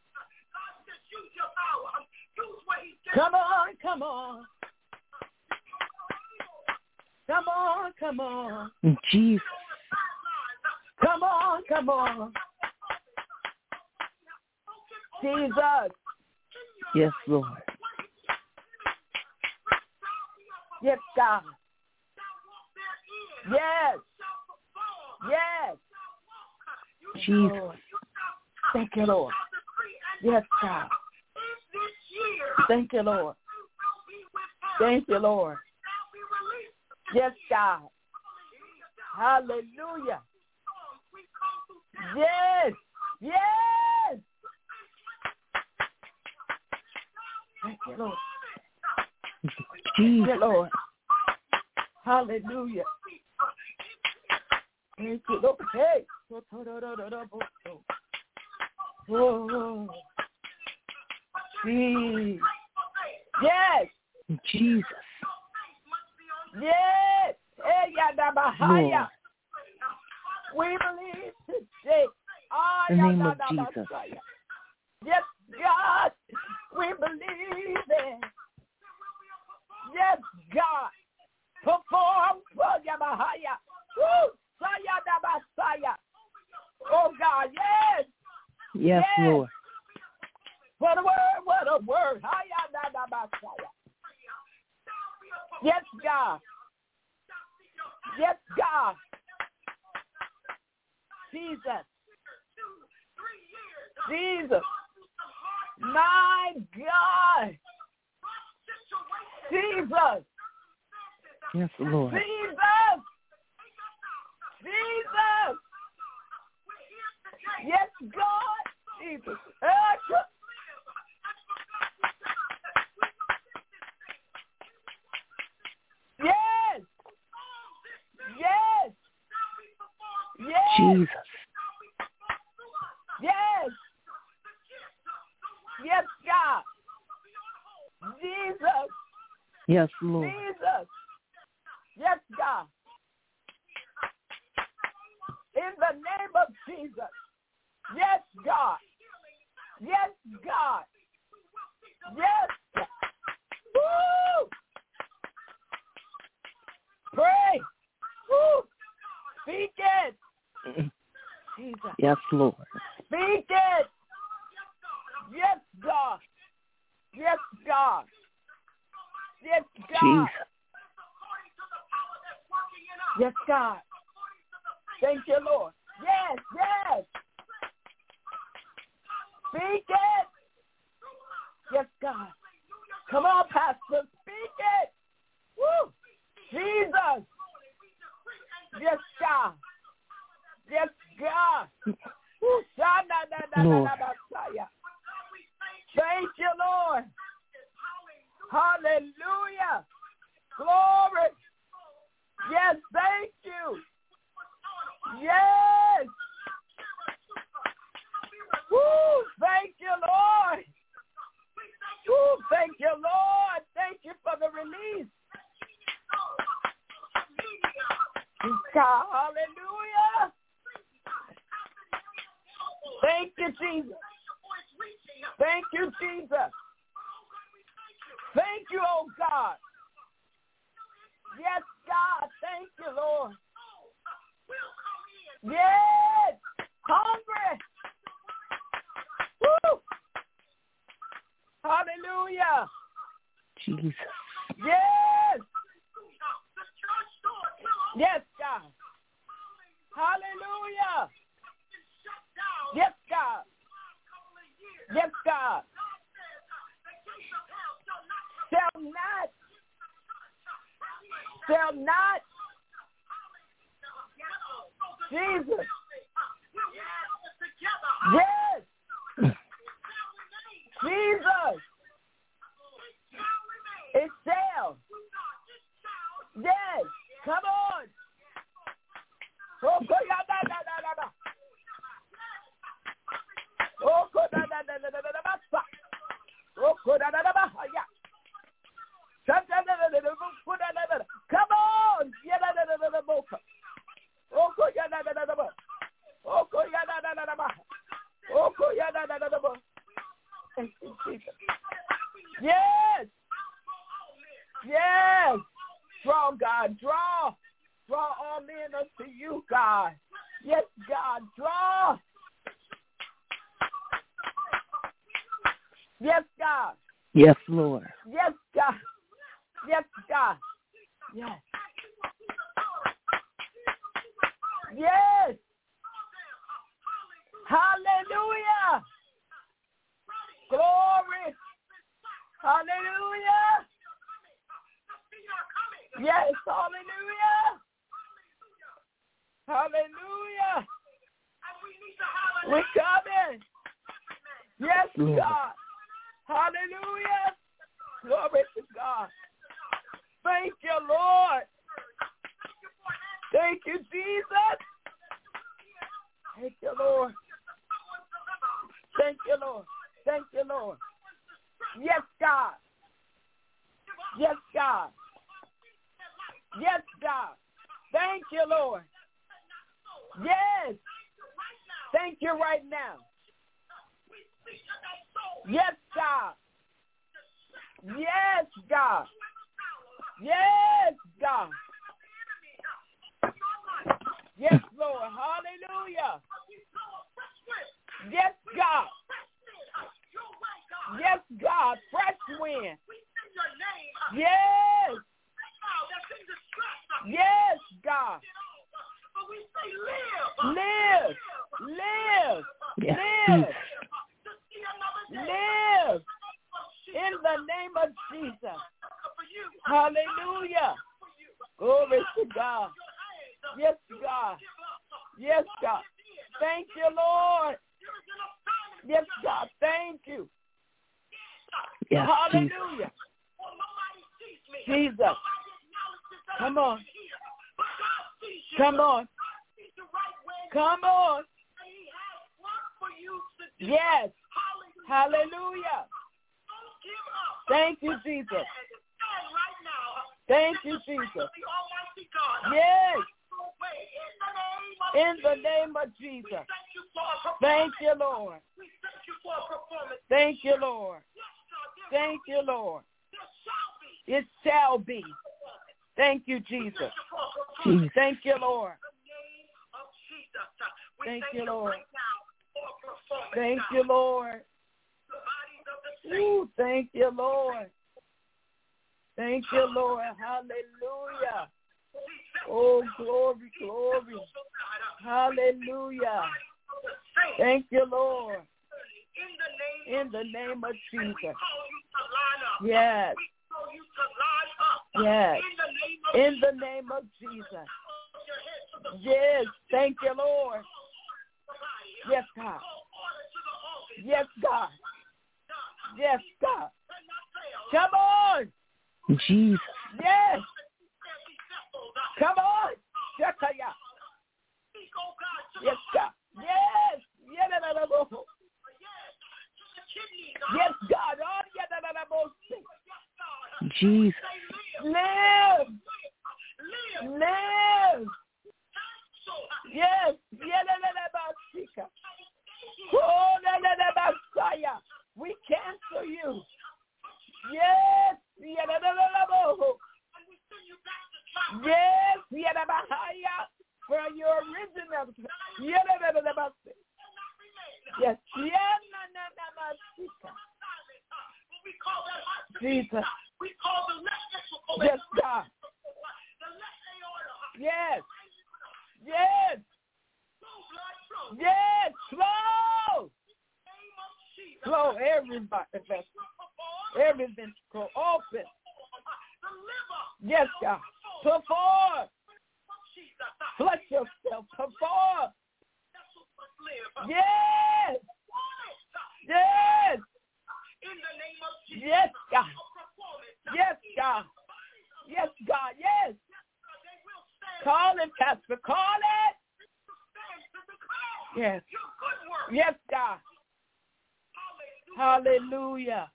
Come on. Come on. Come on. Come on. Jesus. Come on. Come on. Jesus. Yes, Lord. Yes, God. Yes. Yes. Jesus. Thank you, Lord. Yes, God. Thank you, Lord. Thank you, Lord. Yes, God. Hallelujah. Yes. Yes. Thank you, Lord. Thank you, Lord. Hallelujah. Thank you, Lord. Hey. Oh. Yes. Jesus. Yes. Hey, Yadabahaya. We believe today. In the name of Jesus. Yes, God. We believe it. Yes, God. Perform for Yabahaya. Woo! Sayadabasaya. Oh, God, yes. Yes, Lord. What a word, what a word. Hayadabasaya. Yes, God. Yes, God. Jesus. Jesus. My God. Jesus. Yes, Lord. Jesus. Jesus. Yes, God. Jesus. Yes. Yes. Yes. Jesus. Yes. Yes, God. Jesus. Yes, Lord. Jesus. Yes, God. In the name of Jesus. Yes, God. Yes, God. Yes. Woo! Pray. Woo! Speak it. Jesus. Yes, Lord. Speak it. Yes, God. Yes, God. Yes, God. Jesus. Yes, God. Thank you, Lord. Yes, yes. Speak it. Yes, God. Come on, Pastor. Speak it. Woo! Jesus. Yes, God. Yes, God. Woo! Lord. Thank you, Lord. Hallelujah. Glory. Yes, thank you. Yes. Woo, thank you, Lord. Woo, thank you, Lord. Thank you for the release. God, hallelujah. Thank you, Jesus. Thank you, Jesus. Thank you, oh God. Yes, God. Thank you, Lord. Yes. Hungry. Woo. Hallelujah. Jesus. Yes. Yes, God. Hallelujah. Yes, God. Shall not. Jesus. Yes. Jesus. It shall. Yes. Come on. Come on. Yes. Yes. Draw, God. Draw all men unto you, God. Yes, God. Draw. Yes, God. Yes, Lord. Yes, God. Yes, God. Yes. Yes. Hallelujah. Glory. Hallelujah. Yes, hallelujah. Hallelujah. We're coming. Yes, God. Hallelujah. Glory to God. Thank you, Lord. Thank you, Jesus. Thank you, Lord. Thank you, Lord. Thank you, Lord. Yes, God. Yes, God. Yes, God. Thank you, Lord. Yes. Thank you right now. Yes, God. Yes, God. Yes, God. Yes, Lord. Hallelujah. Yes, God. Yes, God. Fresh wind. Yes. Yes, God. Live. Live. Yes. Live. Live. In the name of Jesus. Hallelujah. Glory to God. Yes, God. Yes, God. Thank you, Lord. Yes, God. Thank you. Yes, hallelujah. Jesus. Come on. Come on. Come on. Yes. Hallelujah. Thank you, Jesus. Thank you, Jesus. Yes. In the name of Jesus. Thank you, Lord. Thank you, Lord. Thank you, Lord. It shall be. Thank you, Jesus. Thank you, Lord. Thank you, Lord. Thank you, Lord. Ooh, thank you, Lord. Thank you, Lord. Hallelujah. Oh, glory, glory. Hallelujah. Thank you, Lord. In the name of Jesus. Yes. Yes. In the name of Jesus. Yes. Thank you, Lord. Yes, God. Yes, God. Yes, God. Come on. Jesus. Yes. Come on. Yes, God. Yes. Yes, God. Jesus. Live. Live. Yes. We cancel you. Yes. Yes. For your original. Yes. Jesus. Yes, God. Yes. Yes. Yes. Flow. Flow every vessel. Every ventricle open. Yes, God. Perform. Flush yourself. Perform. Yes. Yes. Yes, God. Yes, God. Yes, God. Yes. Call it, Pastor. Call it. Yes. Yes, God. Hallelujah.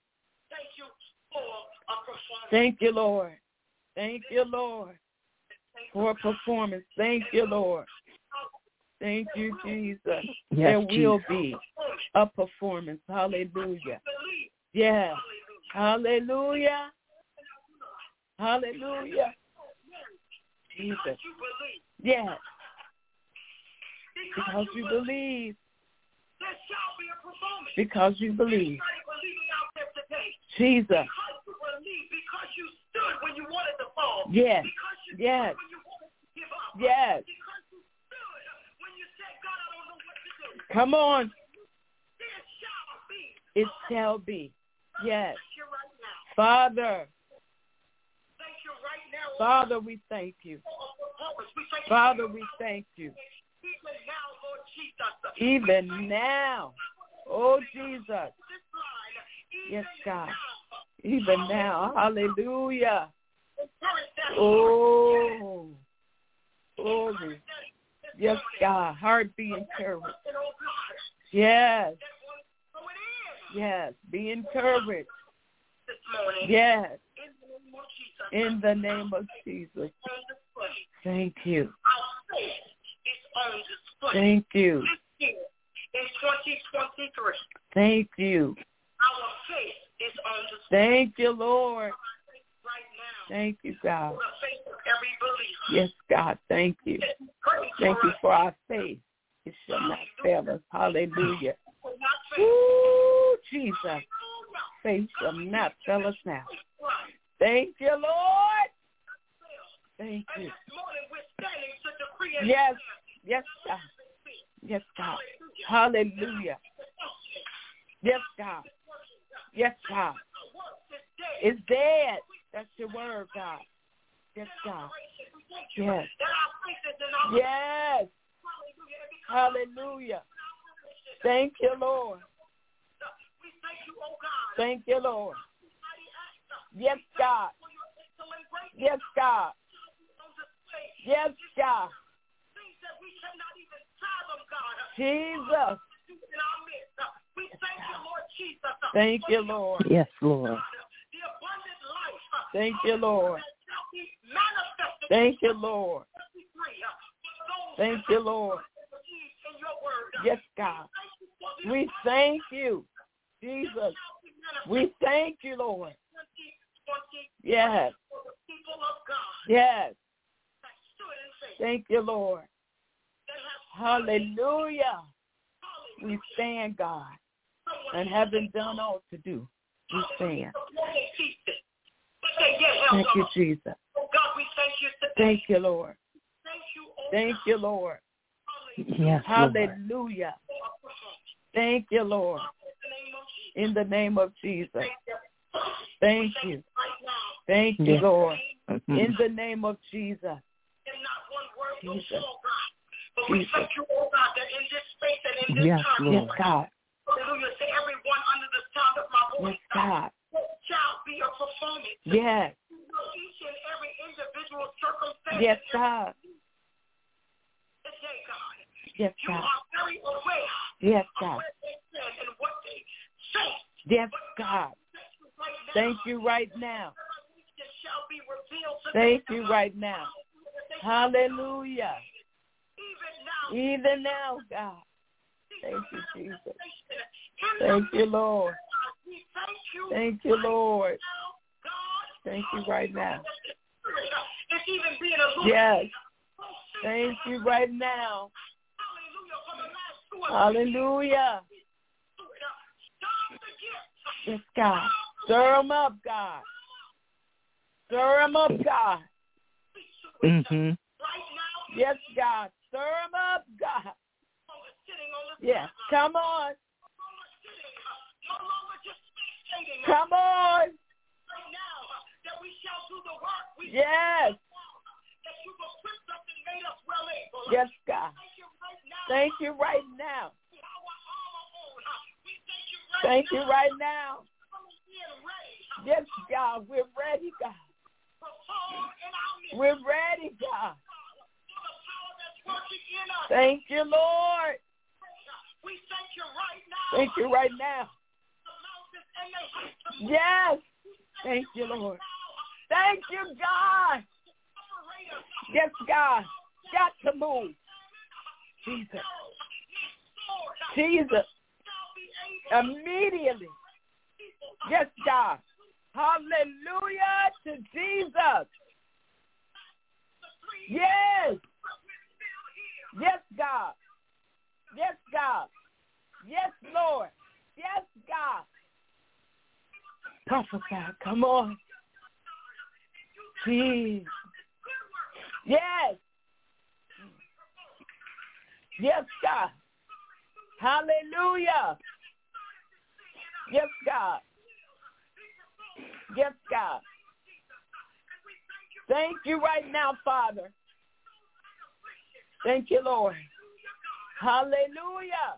Thank you, Lord. Thank you, Lord, for performance. Thank you, Lord. Thank you, Jesus. There will be a performance. Hallelujah. Yes. Hallelujah. Hallelujah. Jesus. Yes. Because you believe. Because you believe. Jesus. Because you stood when you wanted to fall. Yes. Yes. Yes. Come on. It shall be. Yes. Father. Father, we thank you. Father, we thank you. Even now. Oh, Jesus. Yes, God. Even now. Hallelujah. Oh. Glory. Yes, God. Heart be encouraged. Yes. Yes. Be encouraged. Yes. In the name of Jesus. Thank you. Thank you. In 2023. Thank you. Our faith is on display. Thank you, Lord. Right now. Thank you, God. The faith of every believer. Yes, God. Thank you. Thank you for our faith. It shall not fail us. Hallelujah. Ooh, Jesus. Faith shall not fail us now. Thank you, Lord. Thank you. Yes. Yes, God. Yes, God. Hallelujah. Yes, God. Yes, God. It's dead. That's your word, God. Yes, God. Yes. Yes. Hallelujah. Thank you, Lord. Thank you, Lord. Yes, God. Yes, God. Yes, God. Jesus. Thank you, Lord. Yes, Lord. Thank you, Lord. Thank you, Lord. Thank you, Lord. Yes, God. We thank you, Jesus. We thank you, Lord. Yes. Yes. Thank you, Lord. Hallelujah. We stand, God, and having done all to do, we stand. Thank you, Jesus. Thank you, Lord. Thank you, Lord. Yes, hallelujah. Thank you, Lord. In the name of Jesus. Thank you. Thank you, Lord. In the name of Jesus. Jesus. But we thank you, oh God, that in this space and in this time, yes, God. Hallelujah, to everyone under the sound of my voice, yes, God. Shall be a performance. Yes. Each and every individual circumstance. Yes, God. Today, God. Yes, God. You are very aware. Yes, God. Of what they said and what they say. Yes, God. Thank you right now. Thank you right now. Hallelujah. Even now, God. Thank you, Jesus. Thank you, Lord. Thank you, Lord. Thank you right now. Yes. Thank you right now. Hallelujah. Yes, God. Stir them up, God. Stir them up, God. Mm-hmm. Yes, God. Stir them up, God. Yes. Come on. Come on. Now that we shall do the work. Yes. That you've equipped us and made us well able. Yes, God. Thank you right now. Thank you right now. Yes, God, we're ready, God. We're ready, God. Thank you, Lord. We thank you right now. Thank you right now. Yes. Thank you, Lord. Thank you, God. Yes, God. Got to move. Jesus. Jesus. Immediately. Yes, God. Hallelujah to Jesus. Yes. Yes, God. Yes, God. Yes, Lord. Yes, God. Prophesy. Come on. Jesus. Yes. Yes, God. Hallelujah. Yes, God. Yes, God. Thank you right now, Father. Thank you, Lord. Hallelujah.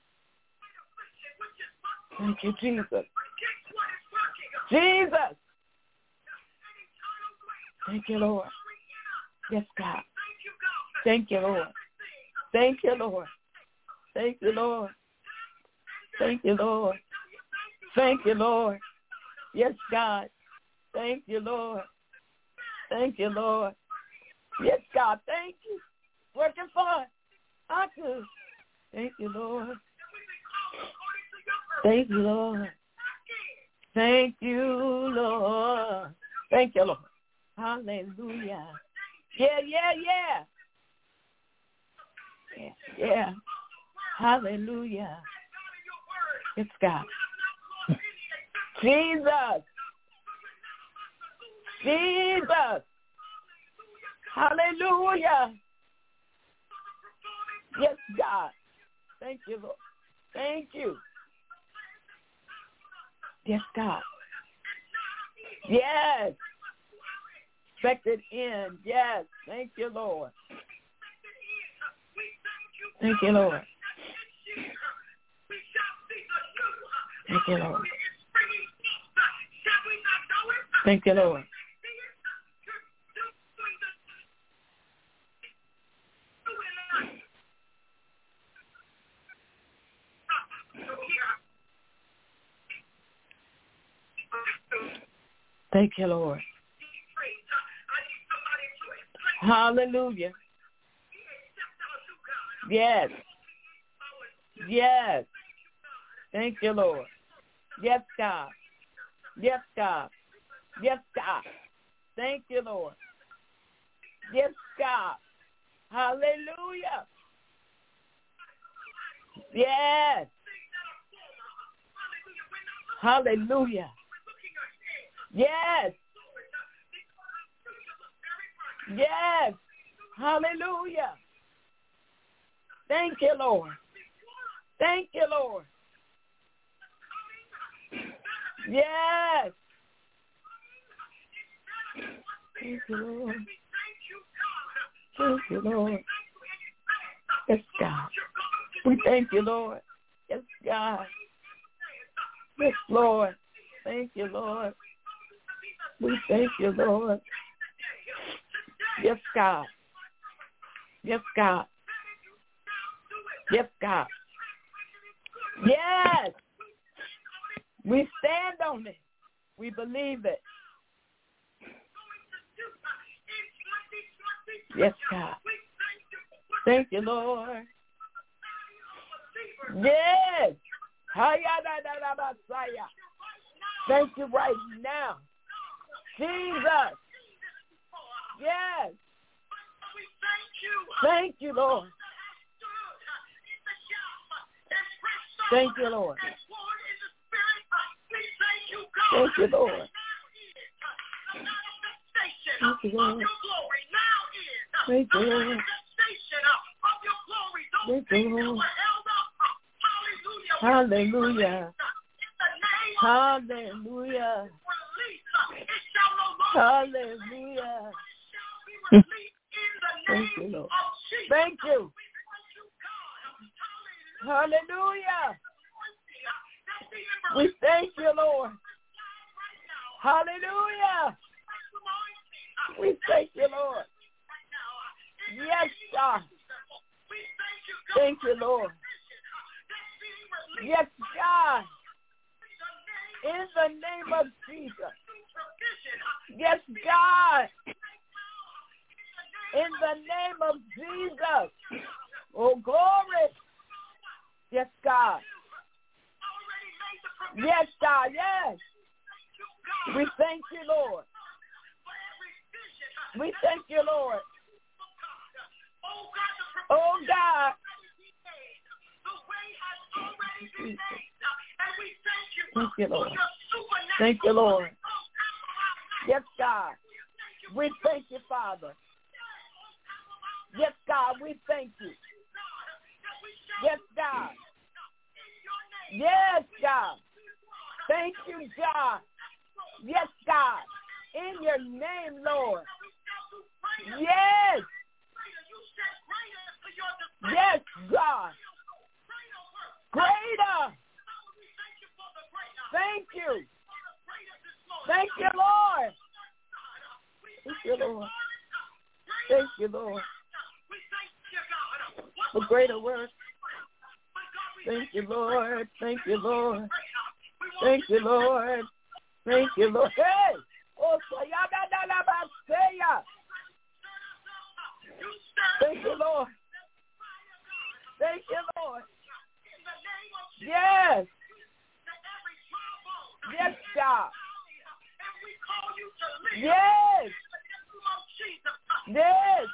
Thank you, Jesus. Jesus. Thank you, Lord. Yes, God. Thank you, Lord. Thank you, Lord. Thank you, Lord. Thank you, Lord. Thank you, Lord. Yes, God. Thank you, Lord. Thank you, Lord. Yes, God. Thank you. Working for us. Thank you, Lord. Thank you, Lord. Thank you, Lord. Thank you, Lord. Hallelujah. Yeah. Yeah. Hallelujah. It's God. Jesus. Hallelujah. Yes, God. Thank you, Lord. Thank you. Yes, God. Yes. Expected end. Yes. Thank you, Lord. Thank you, Lord. Thank you, Lord. Thank you, Lord. Thank you, Lord. Hallelujah. Yes. Yes. Thank you, Lord. Yes, God. Yes, God. Yes, God. Thank you, Lord. Yes, God. Hallelujah. Yes. Hallelujah. Yes. Yes. Hallelujah. Thank you, Lord. Thank you, Lord. Yes. Thank you, Lord. Thank you, Lord. Yes, God. We thank you, Lord. Yes, God. Yes, Lord. Thank you, Lord. We thank you, Lord. Yes, God. Yes, God. Yes, God. Yes. We stand on it. We believe it. Yes, God. Thank you, Lord. Yes. Thank you right now. Jesus. Yes. Thank you, Lord. Thank you, Lord. Thank you, Lord. Thank you, Lord. Thank you, Lord. Thank you, Lord. Hallelujah. Hallelujah. Hallelujah. Thank you, Lord. Thank you. Hallelujah. We thank you, Lord. Hallelujah. We thank you, Lord. Yes, God. Thank you, Lord. Yes, God. In the name of Jesus. Yes, God. In the name of Jesus. Oh, glory. Yes, God. Yes, God. Yes. We thank you, Lord. We thank you, Lord. Oh, God. Thank you, Lord. Thank you, Lord. Yes, God. We thank you, Father. Yes, God, we thank you. Yes, God. Yes, God. Thank you, God. Yes, God. In your name, Lord. Yes. Yes, God. Greater. Thank you. Thank you, Lord. Thank you, Lord. Thank you, Lord. For greater work. Thank you, Lord. Thank you, Lord. Thank you, Lord. Thank you, Lord. Hey! Oh, thank you, Lord. Thank you, Lord. Yes. Yes, God. Yes. Yes.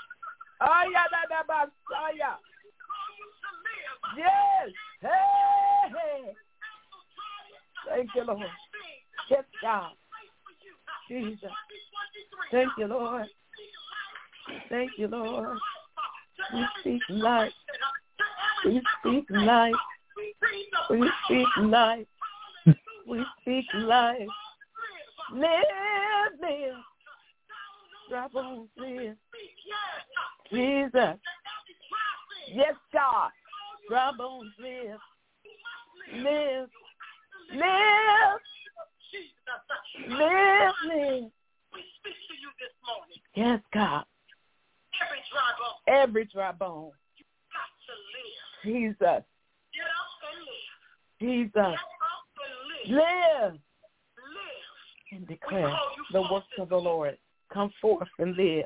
Yes. Hey. Thank you, Lord. Yes, God. Jesus. Thank you, Lord. Thank you, Lord. We speak life. We speak life. We speak life. We speak life. Live, live. Dry bones live. Jesus. Yes, God. Dry bones live. Live. Live. Live, live. We speak to you this morning. Yes, God. Every dry bone. Every dry bone. You got to live. Jesus. Get up and live. Jesus. Get up and Live. Live. And declare the works of the Lord. Come forth and live.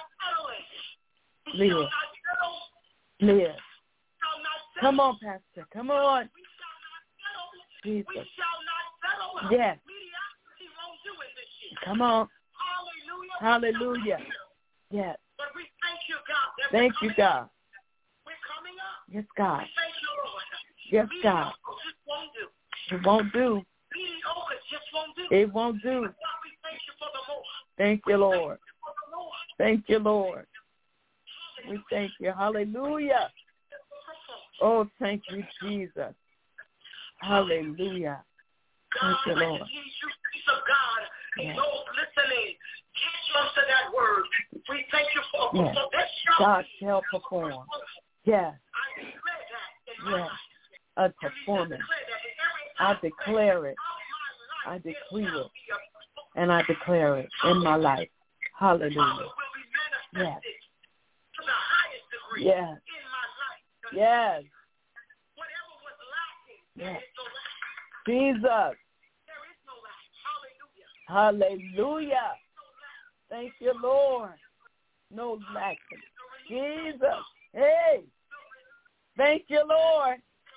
Live. Live. Come on, Pastor. Come on. Jesus. Yes. Come on. Hallelujah. Yes. Thank you, God. Yes, God. Yes, God. It won't do. It won't do. Thank you, Lord. Thank you, Lord. We thank you. Hallelujah. Oh, thank you, Jesus. Hallelujah. Thank you, Lord. Yes. We thank you for yes. God shall perform. Yes. Yes. A performance. I declare it. I decree it. And I declare it in my life. Hallelujah. Yes. Yes. Yes. Yes. Jesus. Hallelujah. Thank you, Lord. No lacking. Jesus. Hey. Thank you, Lord.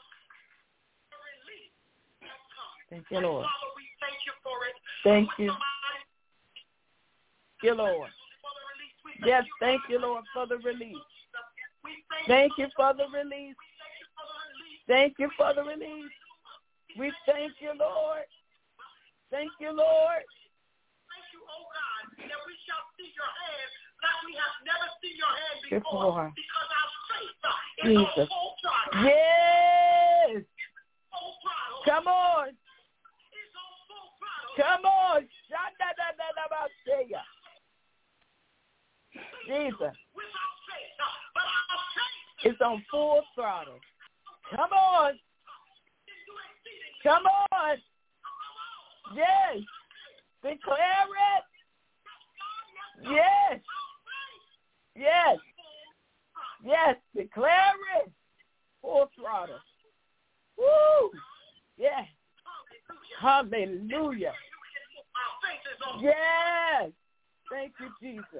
Thank you, Lord. Thank you. Thank you, Lord. Yes, thank you, Lord, for the release. Thank you for the release. Thank you for the release. We thank you, Lord. Thank you, Lord. Thank you, oh God, that we shall see your hand like we have never seen your hand before. Because our faith is on full throttle. Yes. Full throttle. Come on. It's on Come on. Jesus. It's on full throttle. Come on. Come on. Yes. Declare it. Yes. Yes. Yes. Declare it. Full throttle. Woo. Yes. Hallelujah. Yes. Thank you, Jesus.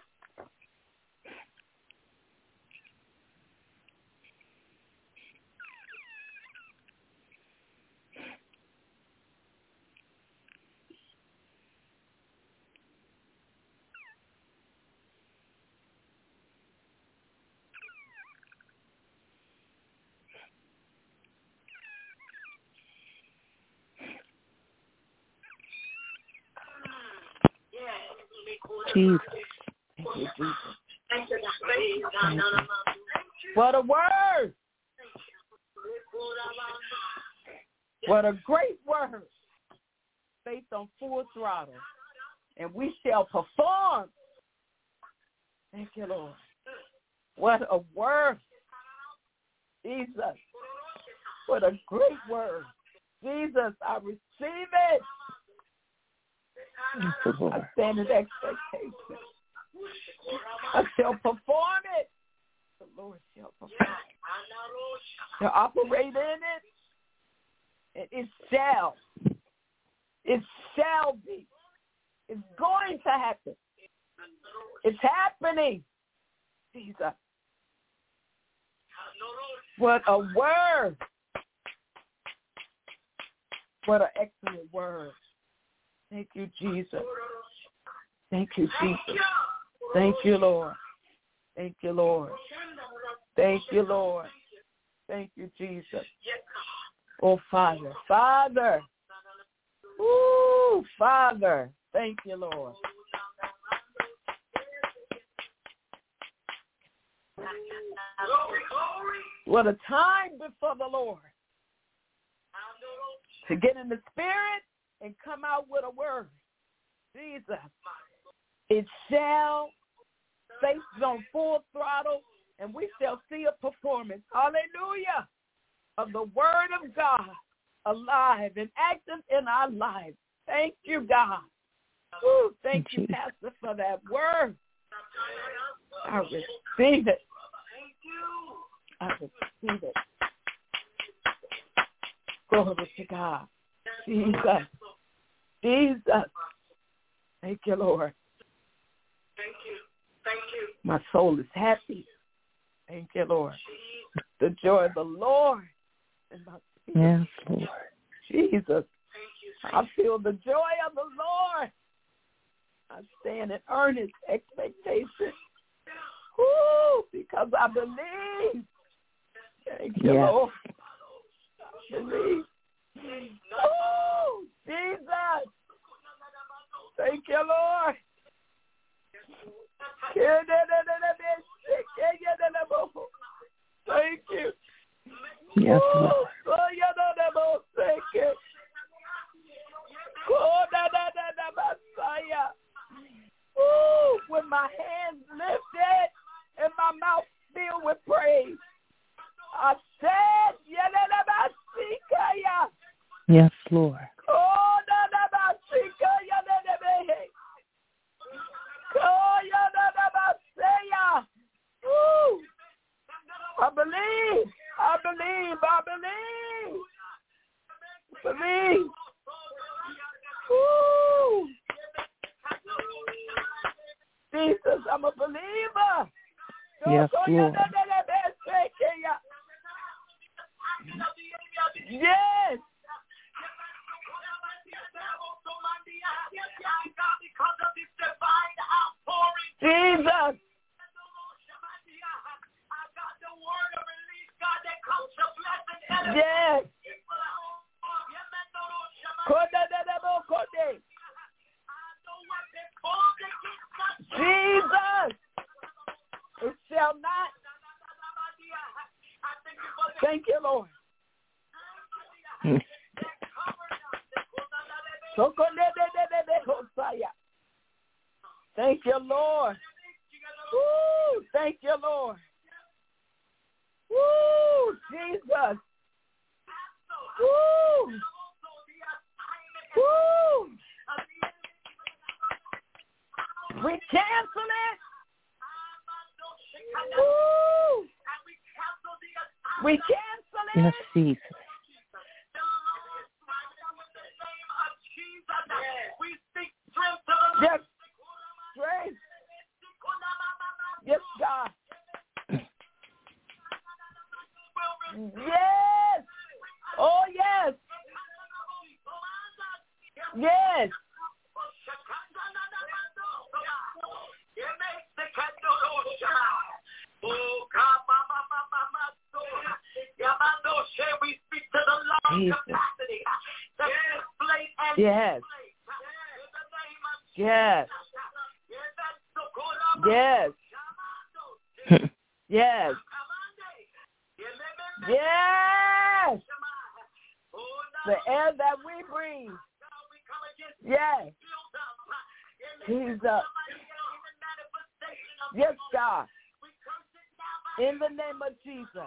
Jesus. Thank you, Jesus. What a word. What a great word. Faith on full throttle. And we shall perform. Thank you, Lord. What a word. Jesus. What a great word. Jesus, I receive it. I stand in expectation. I shall perform it. The Lord shall perform it. Shall operate in it. And it shall. It shall be. It's going to happen. It's happening. Jesus. What a word. What an excellent word. Thank you, Jesus. Thank you, Jesus. Thank you, Lord. Thank you, Lord. Thank you, Lord. Thank you, Jesus. Oh, Father. Father. Ooh, Father. Thank you, Lord. What a time before the Lord. To get in the spirit and come out with a word. Jesus. It shall. Faith on full throttle, and we shall see a performance. Hallelujah. Of the word of God alive and active in our lives. Thank you, God. Ooh, thank you, Pastor, for that word. I receive it. I receive it. Glory to God. Jesus. Jesus. Thank you, Lord. Thank you. Thank you. My soul is happy. Thank you, Lord. The joy of the Lord in my spirit. Yes, Lord. Jesus. I feel the joy of the Lord. I stand in earnest expectation. Woo, because I believe. Thank you, Lord. I believe. Oh, Jesus. Thank you, Lord. Thank you. Yes, Lord. Thank you. With my hands lifted and my mouth filled with praise, I said, yes, Lord. I believe. I believe. I believe. Believe. Woo. Jesus, I'm a believer. Yes, Lord. Yes. Jesus. Yes. Jesus. It shall not. Thank you, Lord. Thank you, Lord. Woo! Thank you, Lord. Woo! Jesus. Woo! Woo! We cancel it. Woo! We cancel it. Yes, Jesus. Yes, strength. Yes, God. Yes. Oh, yes. Yes. We speak to the lung capacity. Yes. Yes. Yes. Yes. Yes. The air that we breathe. Yes. Jesus. Yes, God. In the name of Jesus.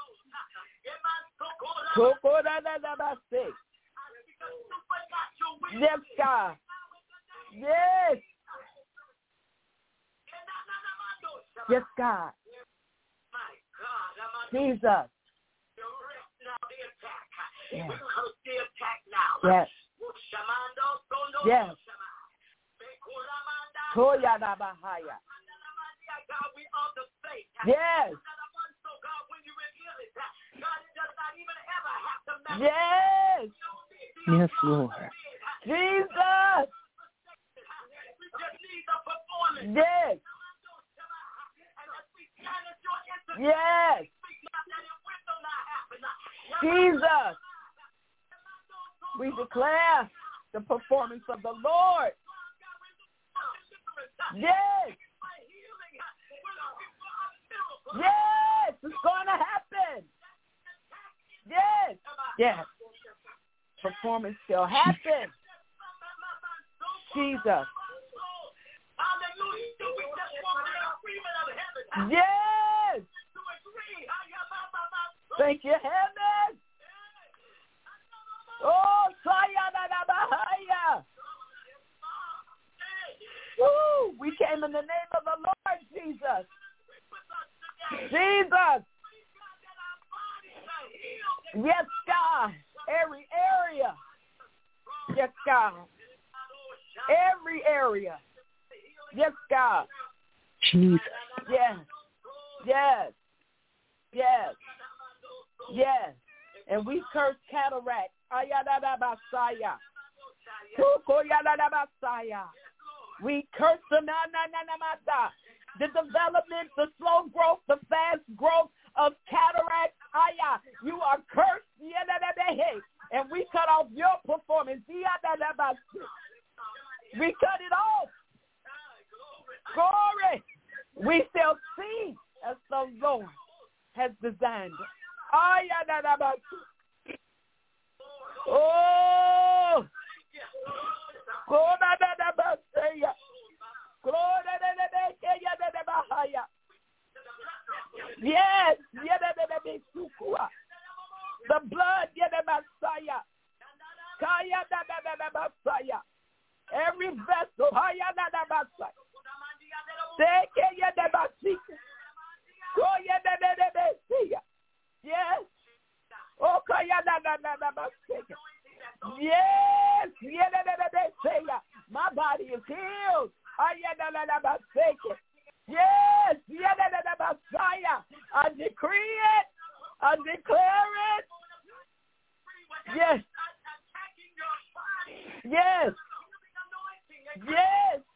Yes, God. Yes. Yes, God. Jesus. Yes. Yes. Yes. Yes. Yes. Yes, Lord. Jesus. Yes. Yes. Jesus. We declare the performance of the Lord. Yes. Yes. It's going to happen. Yes. Yes. Performance shall happen. Jesus. Yes. Thank you, heaven. Oh, Sayadabahaya. Woo, we came in the name of the Lord Jesus. Jesus. Yes, God. Every area. Yes, God. Every area. Yes, God. Jesus. Yes. Yes. Yes. Yes. And we curse cataract. Ayadabasaya. We curse the the development, the slow growth, the fast growth of cataract. You are cursed. And we cut off your performance. We cut it off. Glory. We shall see as the Lord has designed. Oh. Yes. The blood. Every vessel. Yes. Oh, yes. My body is healed. Yes. I decree it. I declare it. Yes. Yes. Yes.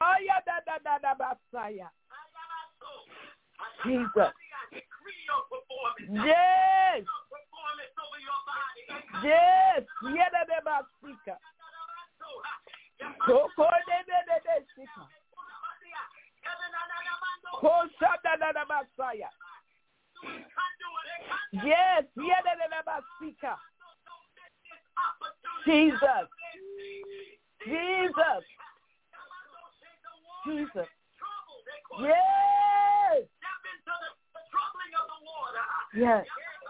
Jesus. Yes. Yes. Yes. Jesus. Jesus. Jesus. Yes. Yes.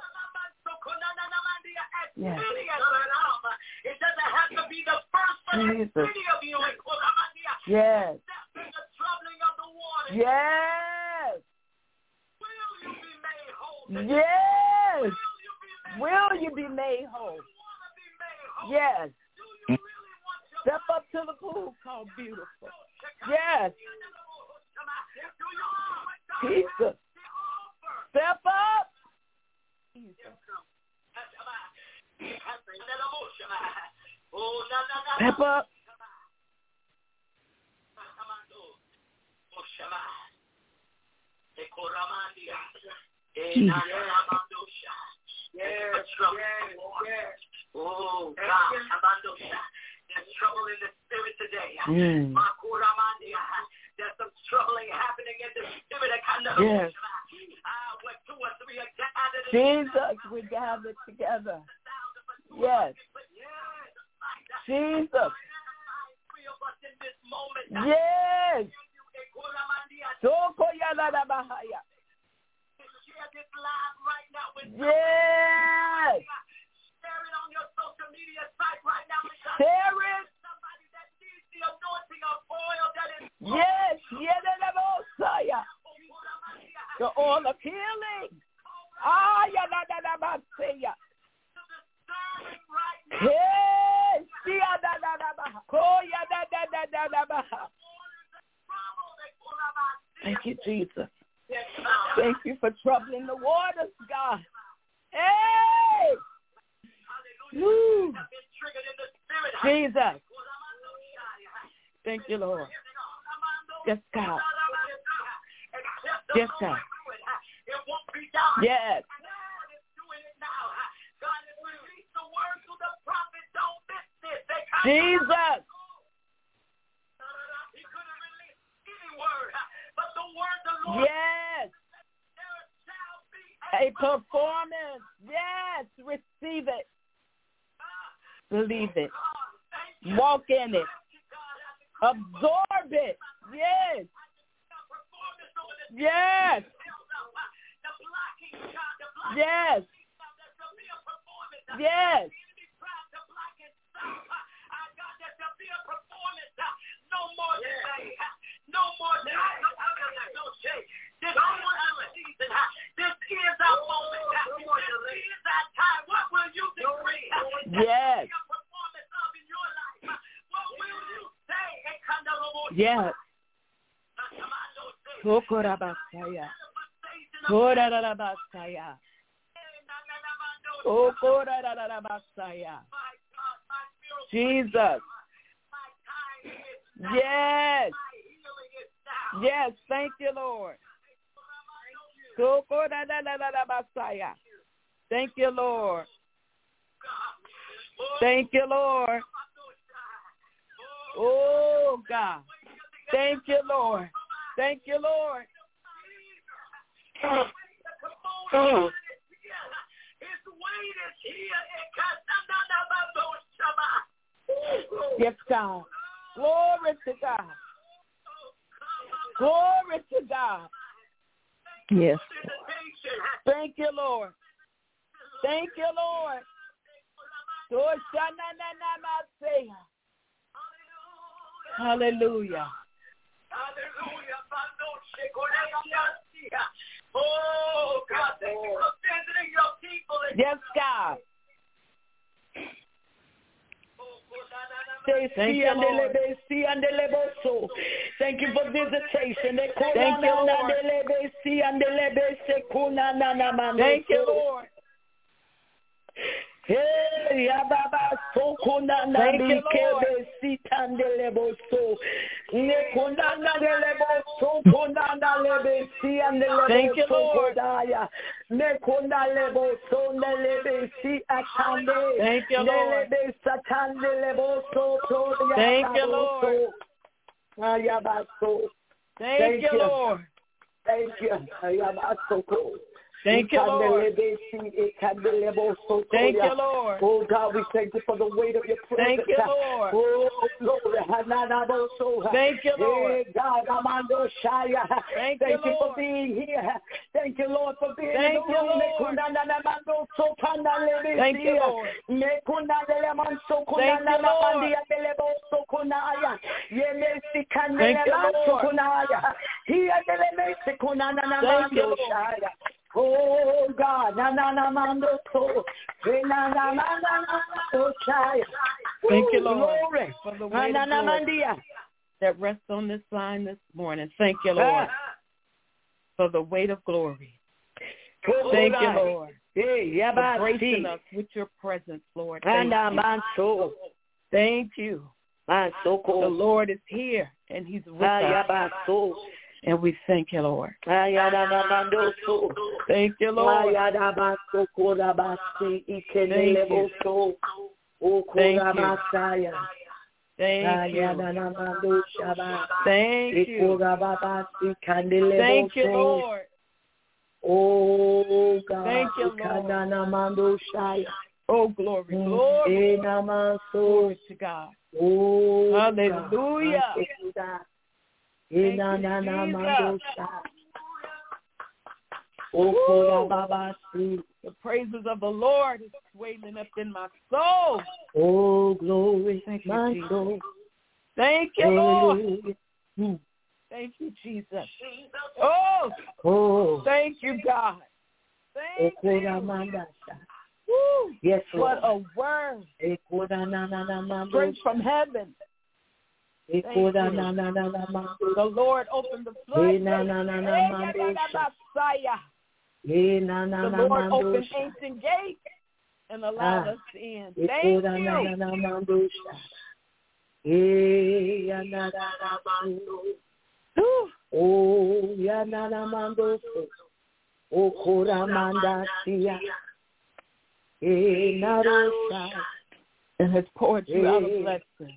Yes. It doesn't have to be the first one. Jesus. Yes. Yes. The troubling of the water. Yes. Will you be made whole? Yes. Will you be made whole? Yes. Step up to the pool called beautiful. Yes. Jesus. Step up. Jesus. Step up. Jesus. Yes. Oh, God. There's trouble in the spirit today. There's some troubling happening in the spirit. Yes. Where 2 or 3 are gathered. Jesus, we gather together. Yes. Jesus. Yes. Yes. Share it on your social media site right now. Share it. Somebody that needs the anointing of oil that is. Yes. The oil of healing. Yes. Thank you, Jesus. Thank you for troubling the waters, God. Hey! Woo. Jesus. Thank you, Lord. Yes, God. Yes, God. Yes. Jesus. Yes. A performance. Yes. Receive it. Believe it. Walk in it. Absorb it. Yes. Yes. Yes. Yes. No more delay. No more delay. This is our season. This is our moment. This is our time. What will you decree? Yes. Performance of in your life. What will you say? Yes. Tokorabasaya. Torarabasaya. Okorarabasaya. Jesus. Yes. Yes. Thank you, Lord. Tokorarabasaya. Thank you, Lord. Thank you, Lord. Oh, God. Thank you, Lord. Thank you, Lord. Yes, God. Glory to God. Glory to God. Yes. Thank you, Lord. Thank you, Lord. Hallelujah. Oh, God, thank you for visiting your people. Yes, God. Thank you, Lord. Thank you for visitation. Thank you, Lord. Thank you, Lord. Hey, Ababa Sokuna Nabi Kebe Sitandelebo so Nekunda Delebo Sokuna Lebe Si and the Sokodaya Nekunda Lebo so Nelebe Si Atande. Thank you, Lord. Nelebe Satandelebo so Thank you, Lord. Ayabaso. Thank you, Lord. Thank you. Ayabasoko. Thank you, Lord. Thank you, Lord. Oh, God, we thank you for the weight of your presence. Thank you, Lord. Oh, glory. Thank you, Lord. Hey, God, Thank you you, for being here. Thank you, Lord, for being Thank in the you, room. Lord. Thank you, Lord. Thank you, Lord. Thank you, Lord. Oh God, thank you, Lord, glory for the weight of glory that rests on this line this morning. Thank you, Lord, for the weight of glory. Thank you, Lord, for gracing us with your presence, Lord. Thank you. Thank you. The Lord is here, and he's with us. And we thank you, Lord. Thank you, Lord. Thank you. Thank you. Thank you. Thank you. Thank you, Lord. Oh, God. Thank you, Lord. Oh, glory, glory. Glory to God. Oh, hallelujah. God. Thank you, Jesus. The praises of the Lord is swelling up in my soul. Oh, glory. Thank you, my Jesus. soul. Thank you, Lord. Thank you, Jesus. Oh, thank you, God. Thank you. Woo. Yes, what a word. Straight from heaven. Thank you. The Lord opened the floodgates. The Lord opened ancient gates and allowed us in. Thank you. Oh, Yanamando. Oh, Koramanda Sia. And has poured you out a blessing.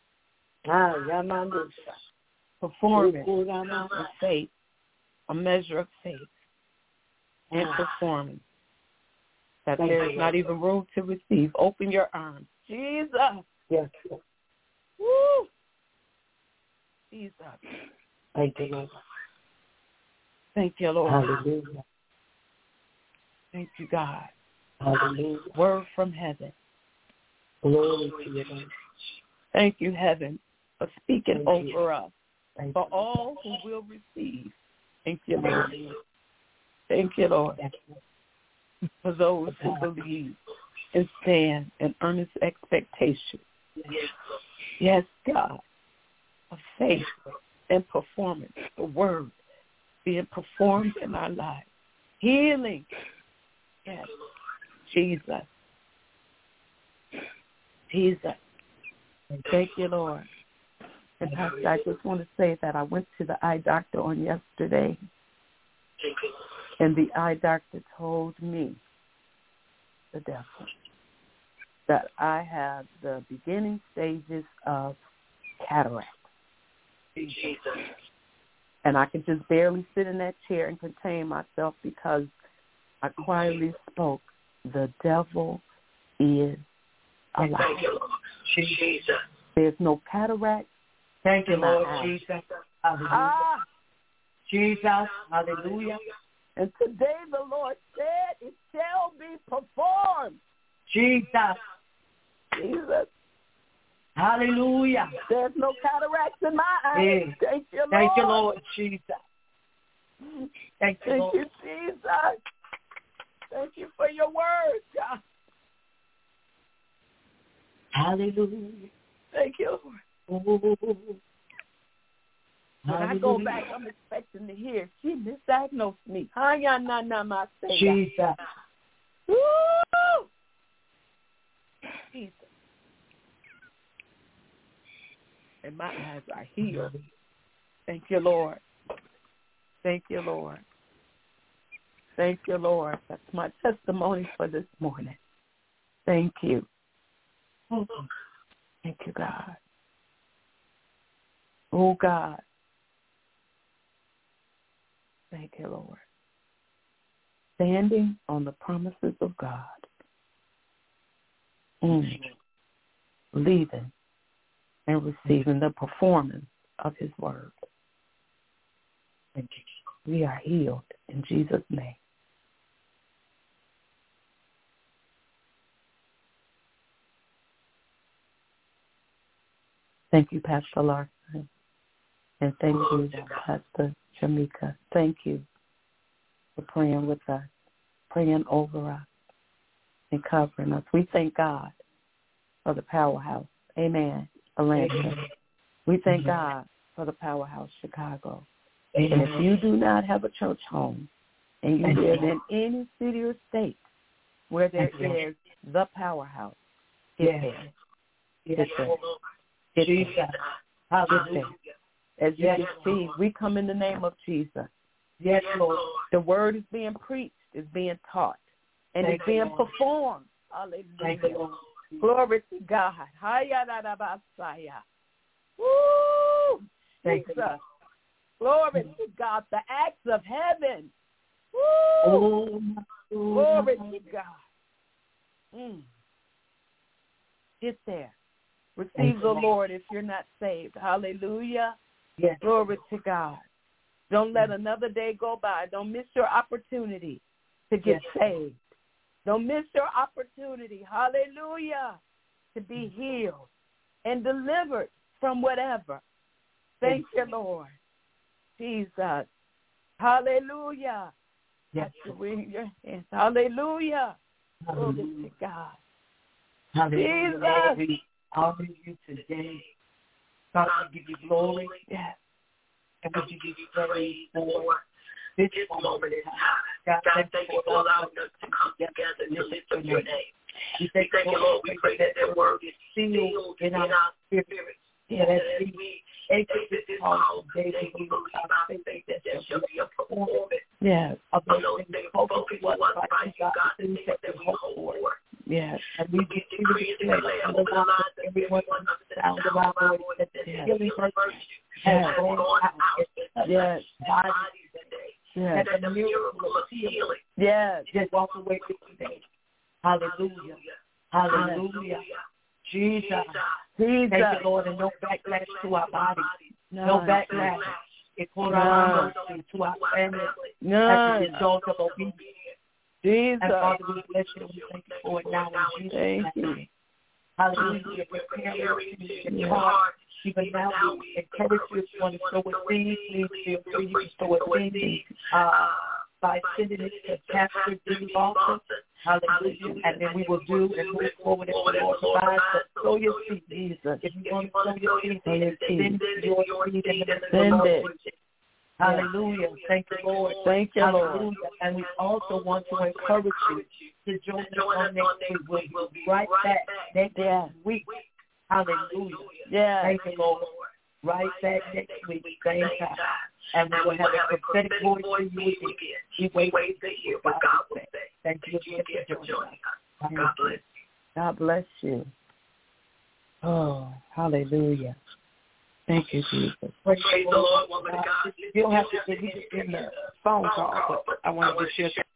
Performance of faith, a measure of faith, and performance that there is not even room to receive. Open your arms. Jesus. Yes. Woo. Jesus. Thank you, Lord. Thank you, Lord. Hallelujah. Thank you, God. Hallelujah. Word from heaven. Glory to your name. Thank you, heaven, for speaking over us. For all who will receive. Thank you, Lord. Thank you, Lord. For those who believe and stand in earnest expectation. Yes, God. Of faith and performance. The word being performed in our lives. Healing. Yes. Jesus. Jesus. Thank you, Lord. And Pastor, I just want to say that I went to the eye doctor on yesterday, and the eye doctor told me, the devil, that I have the beginning stages of cataract. Jesus. And I could just barely sit in that chair and contain myself because I quietly spoke, the devil is alive. Thank you, Lord. Jesus. There's no cataract. Thank you, Lord Jesus. Hallelujah. Jesus. Hallelujah. And today the Lord said it shall be performed. Jesus. Jesus. Hallelujah. There's no cataracts in my eyes. Yeah. Thank you, Lord. Thank you, Lord Jesus. Thank you, Lord. Thank you, Jesus. Thank you for your word, God. Hallelujah. Thank you, Lord. When I go back, I'm expecting to hear, she misdiagnosed me. Jesus. Woo! Jesus. And my eyes are healed. Thank you, Lord. Thank you, Lord. Thank you, Lord. That's my testimony for this morning. Thank you. Thank you, God. Oh, God. Thank you, Lord. standing on the promises of God, believing and receiving the performance of his word. We are healed in Jesus' name. Thank you, Pastor Larson, and thank you, Pastor Jamaica. Thank you for praying with us, praying over us, and covering us. We thank God for the Powerhouse. Amen. Atlanta. We thank God for the Powerhouse Chicago. And if you do not have a church home and you live in any city or state where there is the Powerhouse, get there. Get there. Get there. Hallelujah. As you can see, we come in the name of Jesus. Yes, Lord. The word is being preached, is being taught, and it's being performed. Hallelujah. Glory to God. Woo! Jesus. Glory to God. The acts of heaven. Woo! Glory to God. Get there. Receive the Lord if you're not saved. Hallelujah. Yes. Glory to God. Don't let another day go by. Don't miss your opportunity to get saved. Don't miss your opportunity, hallelujah, to be healed and delivered from whatever. Thank you, Lord. Jesus. Hallelujah. Yes. In your hands. Hallelujah. Glory to God. Hallelujah. Jesus. Lord, we honor you today. God, we give you glory. Yes. And we give you praise for this moment in time. God, thank you for allowing us to come together to lift up your name. We thank you, Lord. We pray that their word is sealed in our spirits. That as we exit this house today, we believe our faith that there shall be a performance of those things spoken to us by you, God, the things that we hope for. Yes. And we decree and declare over the lives of everyone under the sound of our voice that the healing virtue has gone out. Yes. Bodies today. Yes. That the miracle of healing yes. just walk away with today. Hallelujah. Hallelujah. Jesus. Jesus. Thank you, Lord, and no backlash to our bodies. No backlash. To our family. As a result of obedience. Jesus. And Father, we bless you and we thank you for it now in Jesus' name. Hallelujah. Prepare your heart. Even now, we encourage you if you want to sow a seed, please feel free to sow a seed by sending it to Pastor D. Boston. Hallelujah. And then we will do and move forward as the Lord provides. So sow your seed, Jesus. If you want to sow your seed, send your seed in the Lord. Hallelujah. Thank you, Lord. Thank you, Lord. And we also want to encourage you to join us on next week. We'll be right back next week. Hallelujah. Yeah. Thank you, Lord. Right back next week. Same time. And we will have a prophetic voice for you again. We wait to hear what God will say. Thank you again for joining us. God bless you. God bless you. Oh, hallelujah. Thank you, Jesus. Praise the Lord, woman of God. You don't have to give me a phone call, but I want to share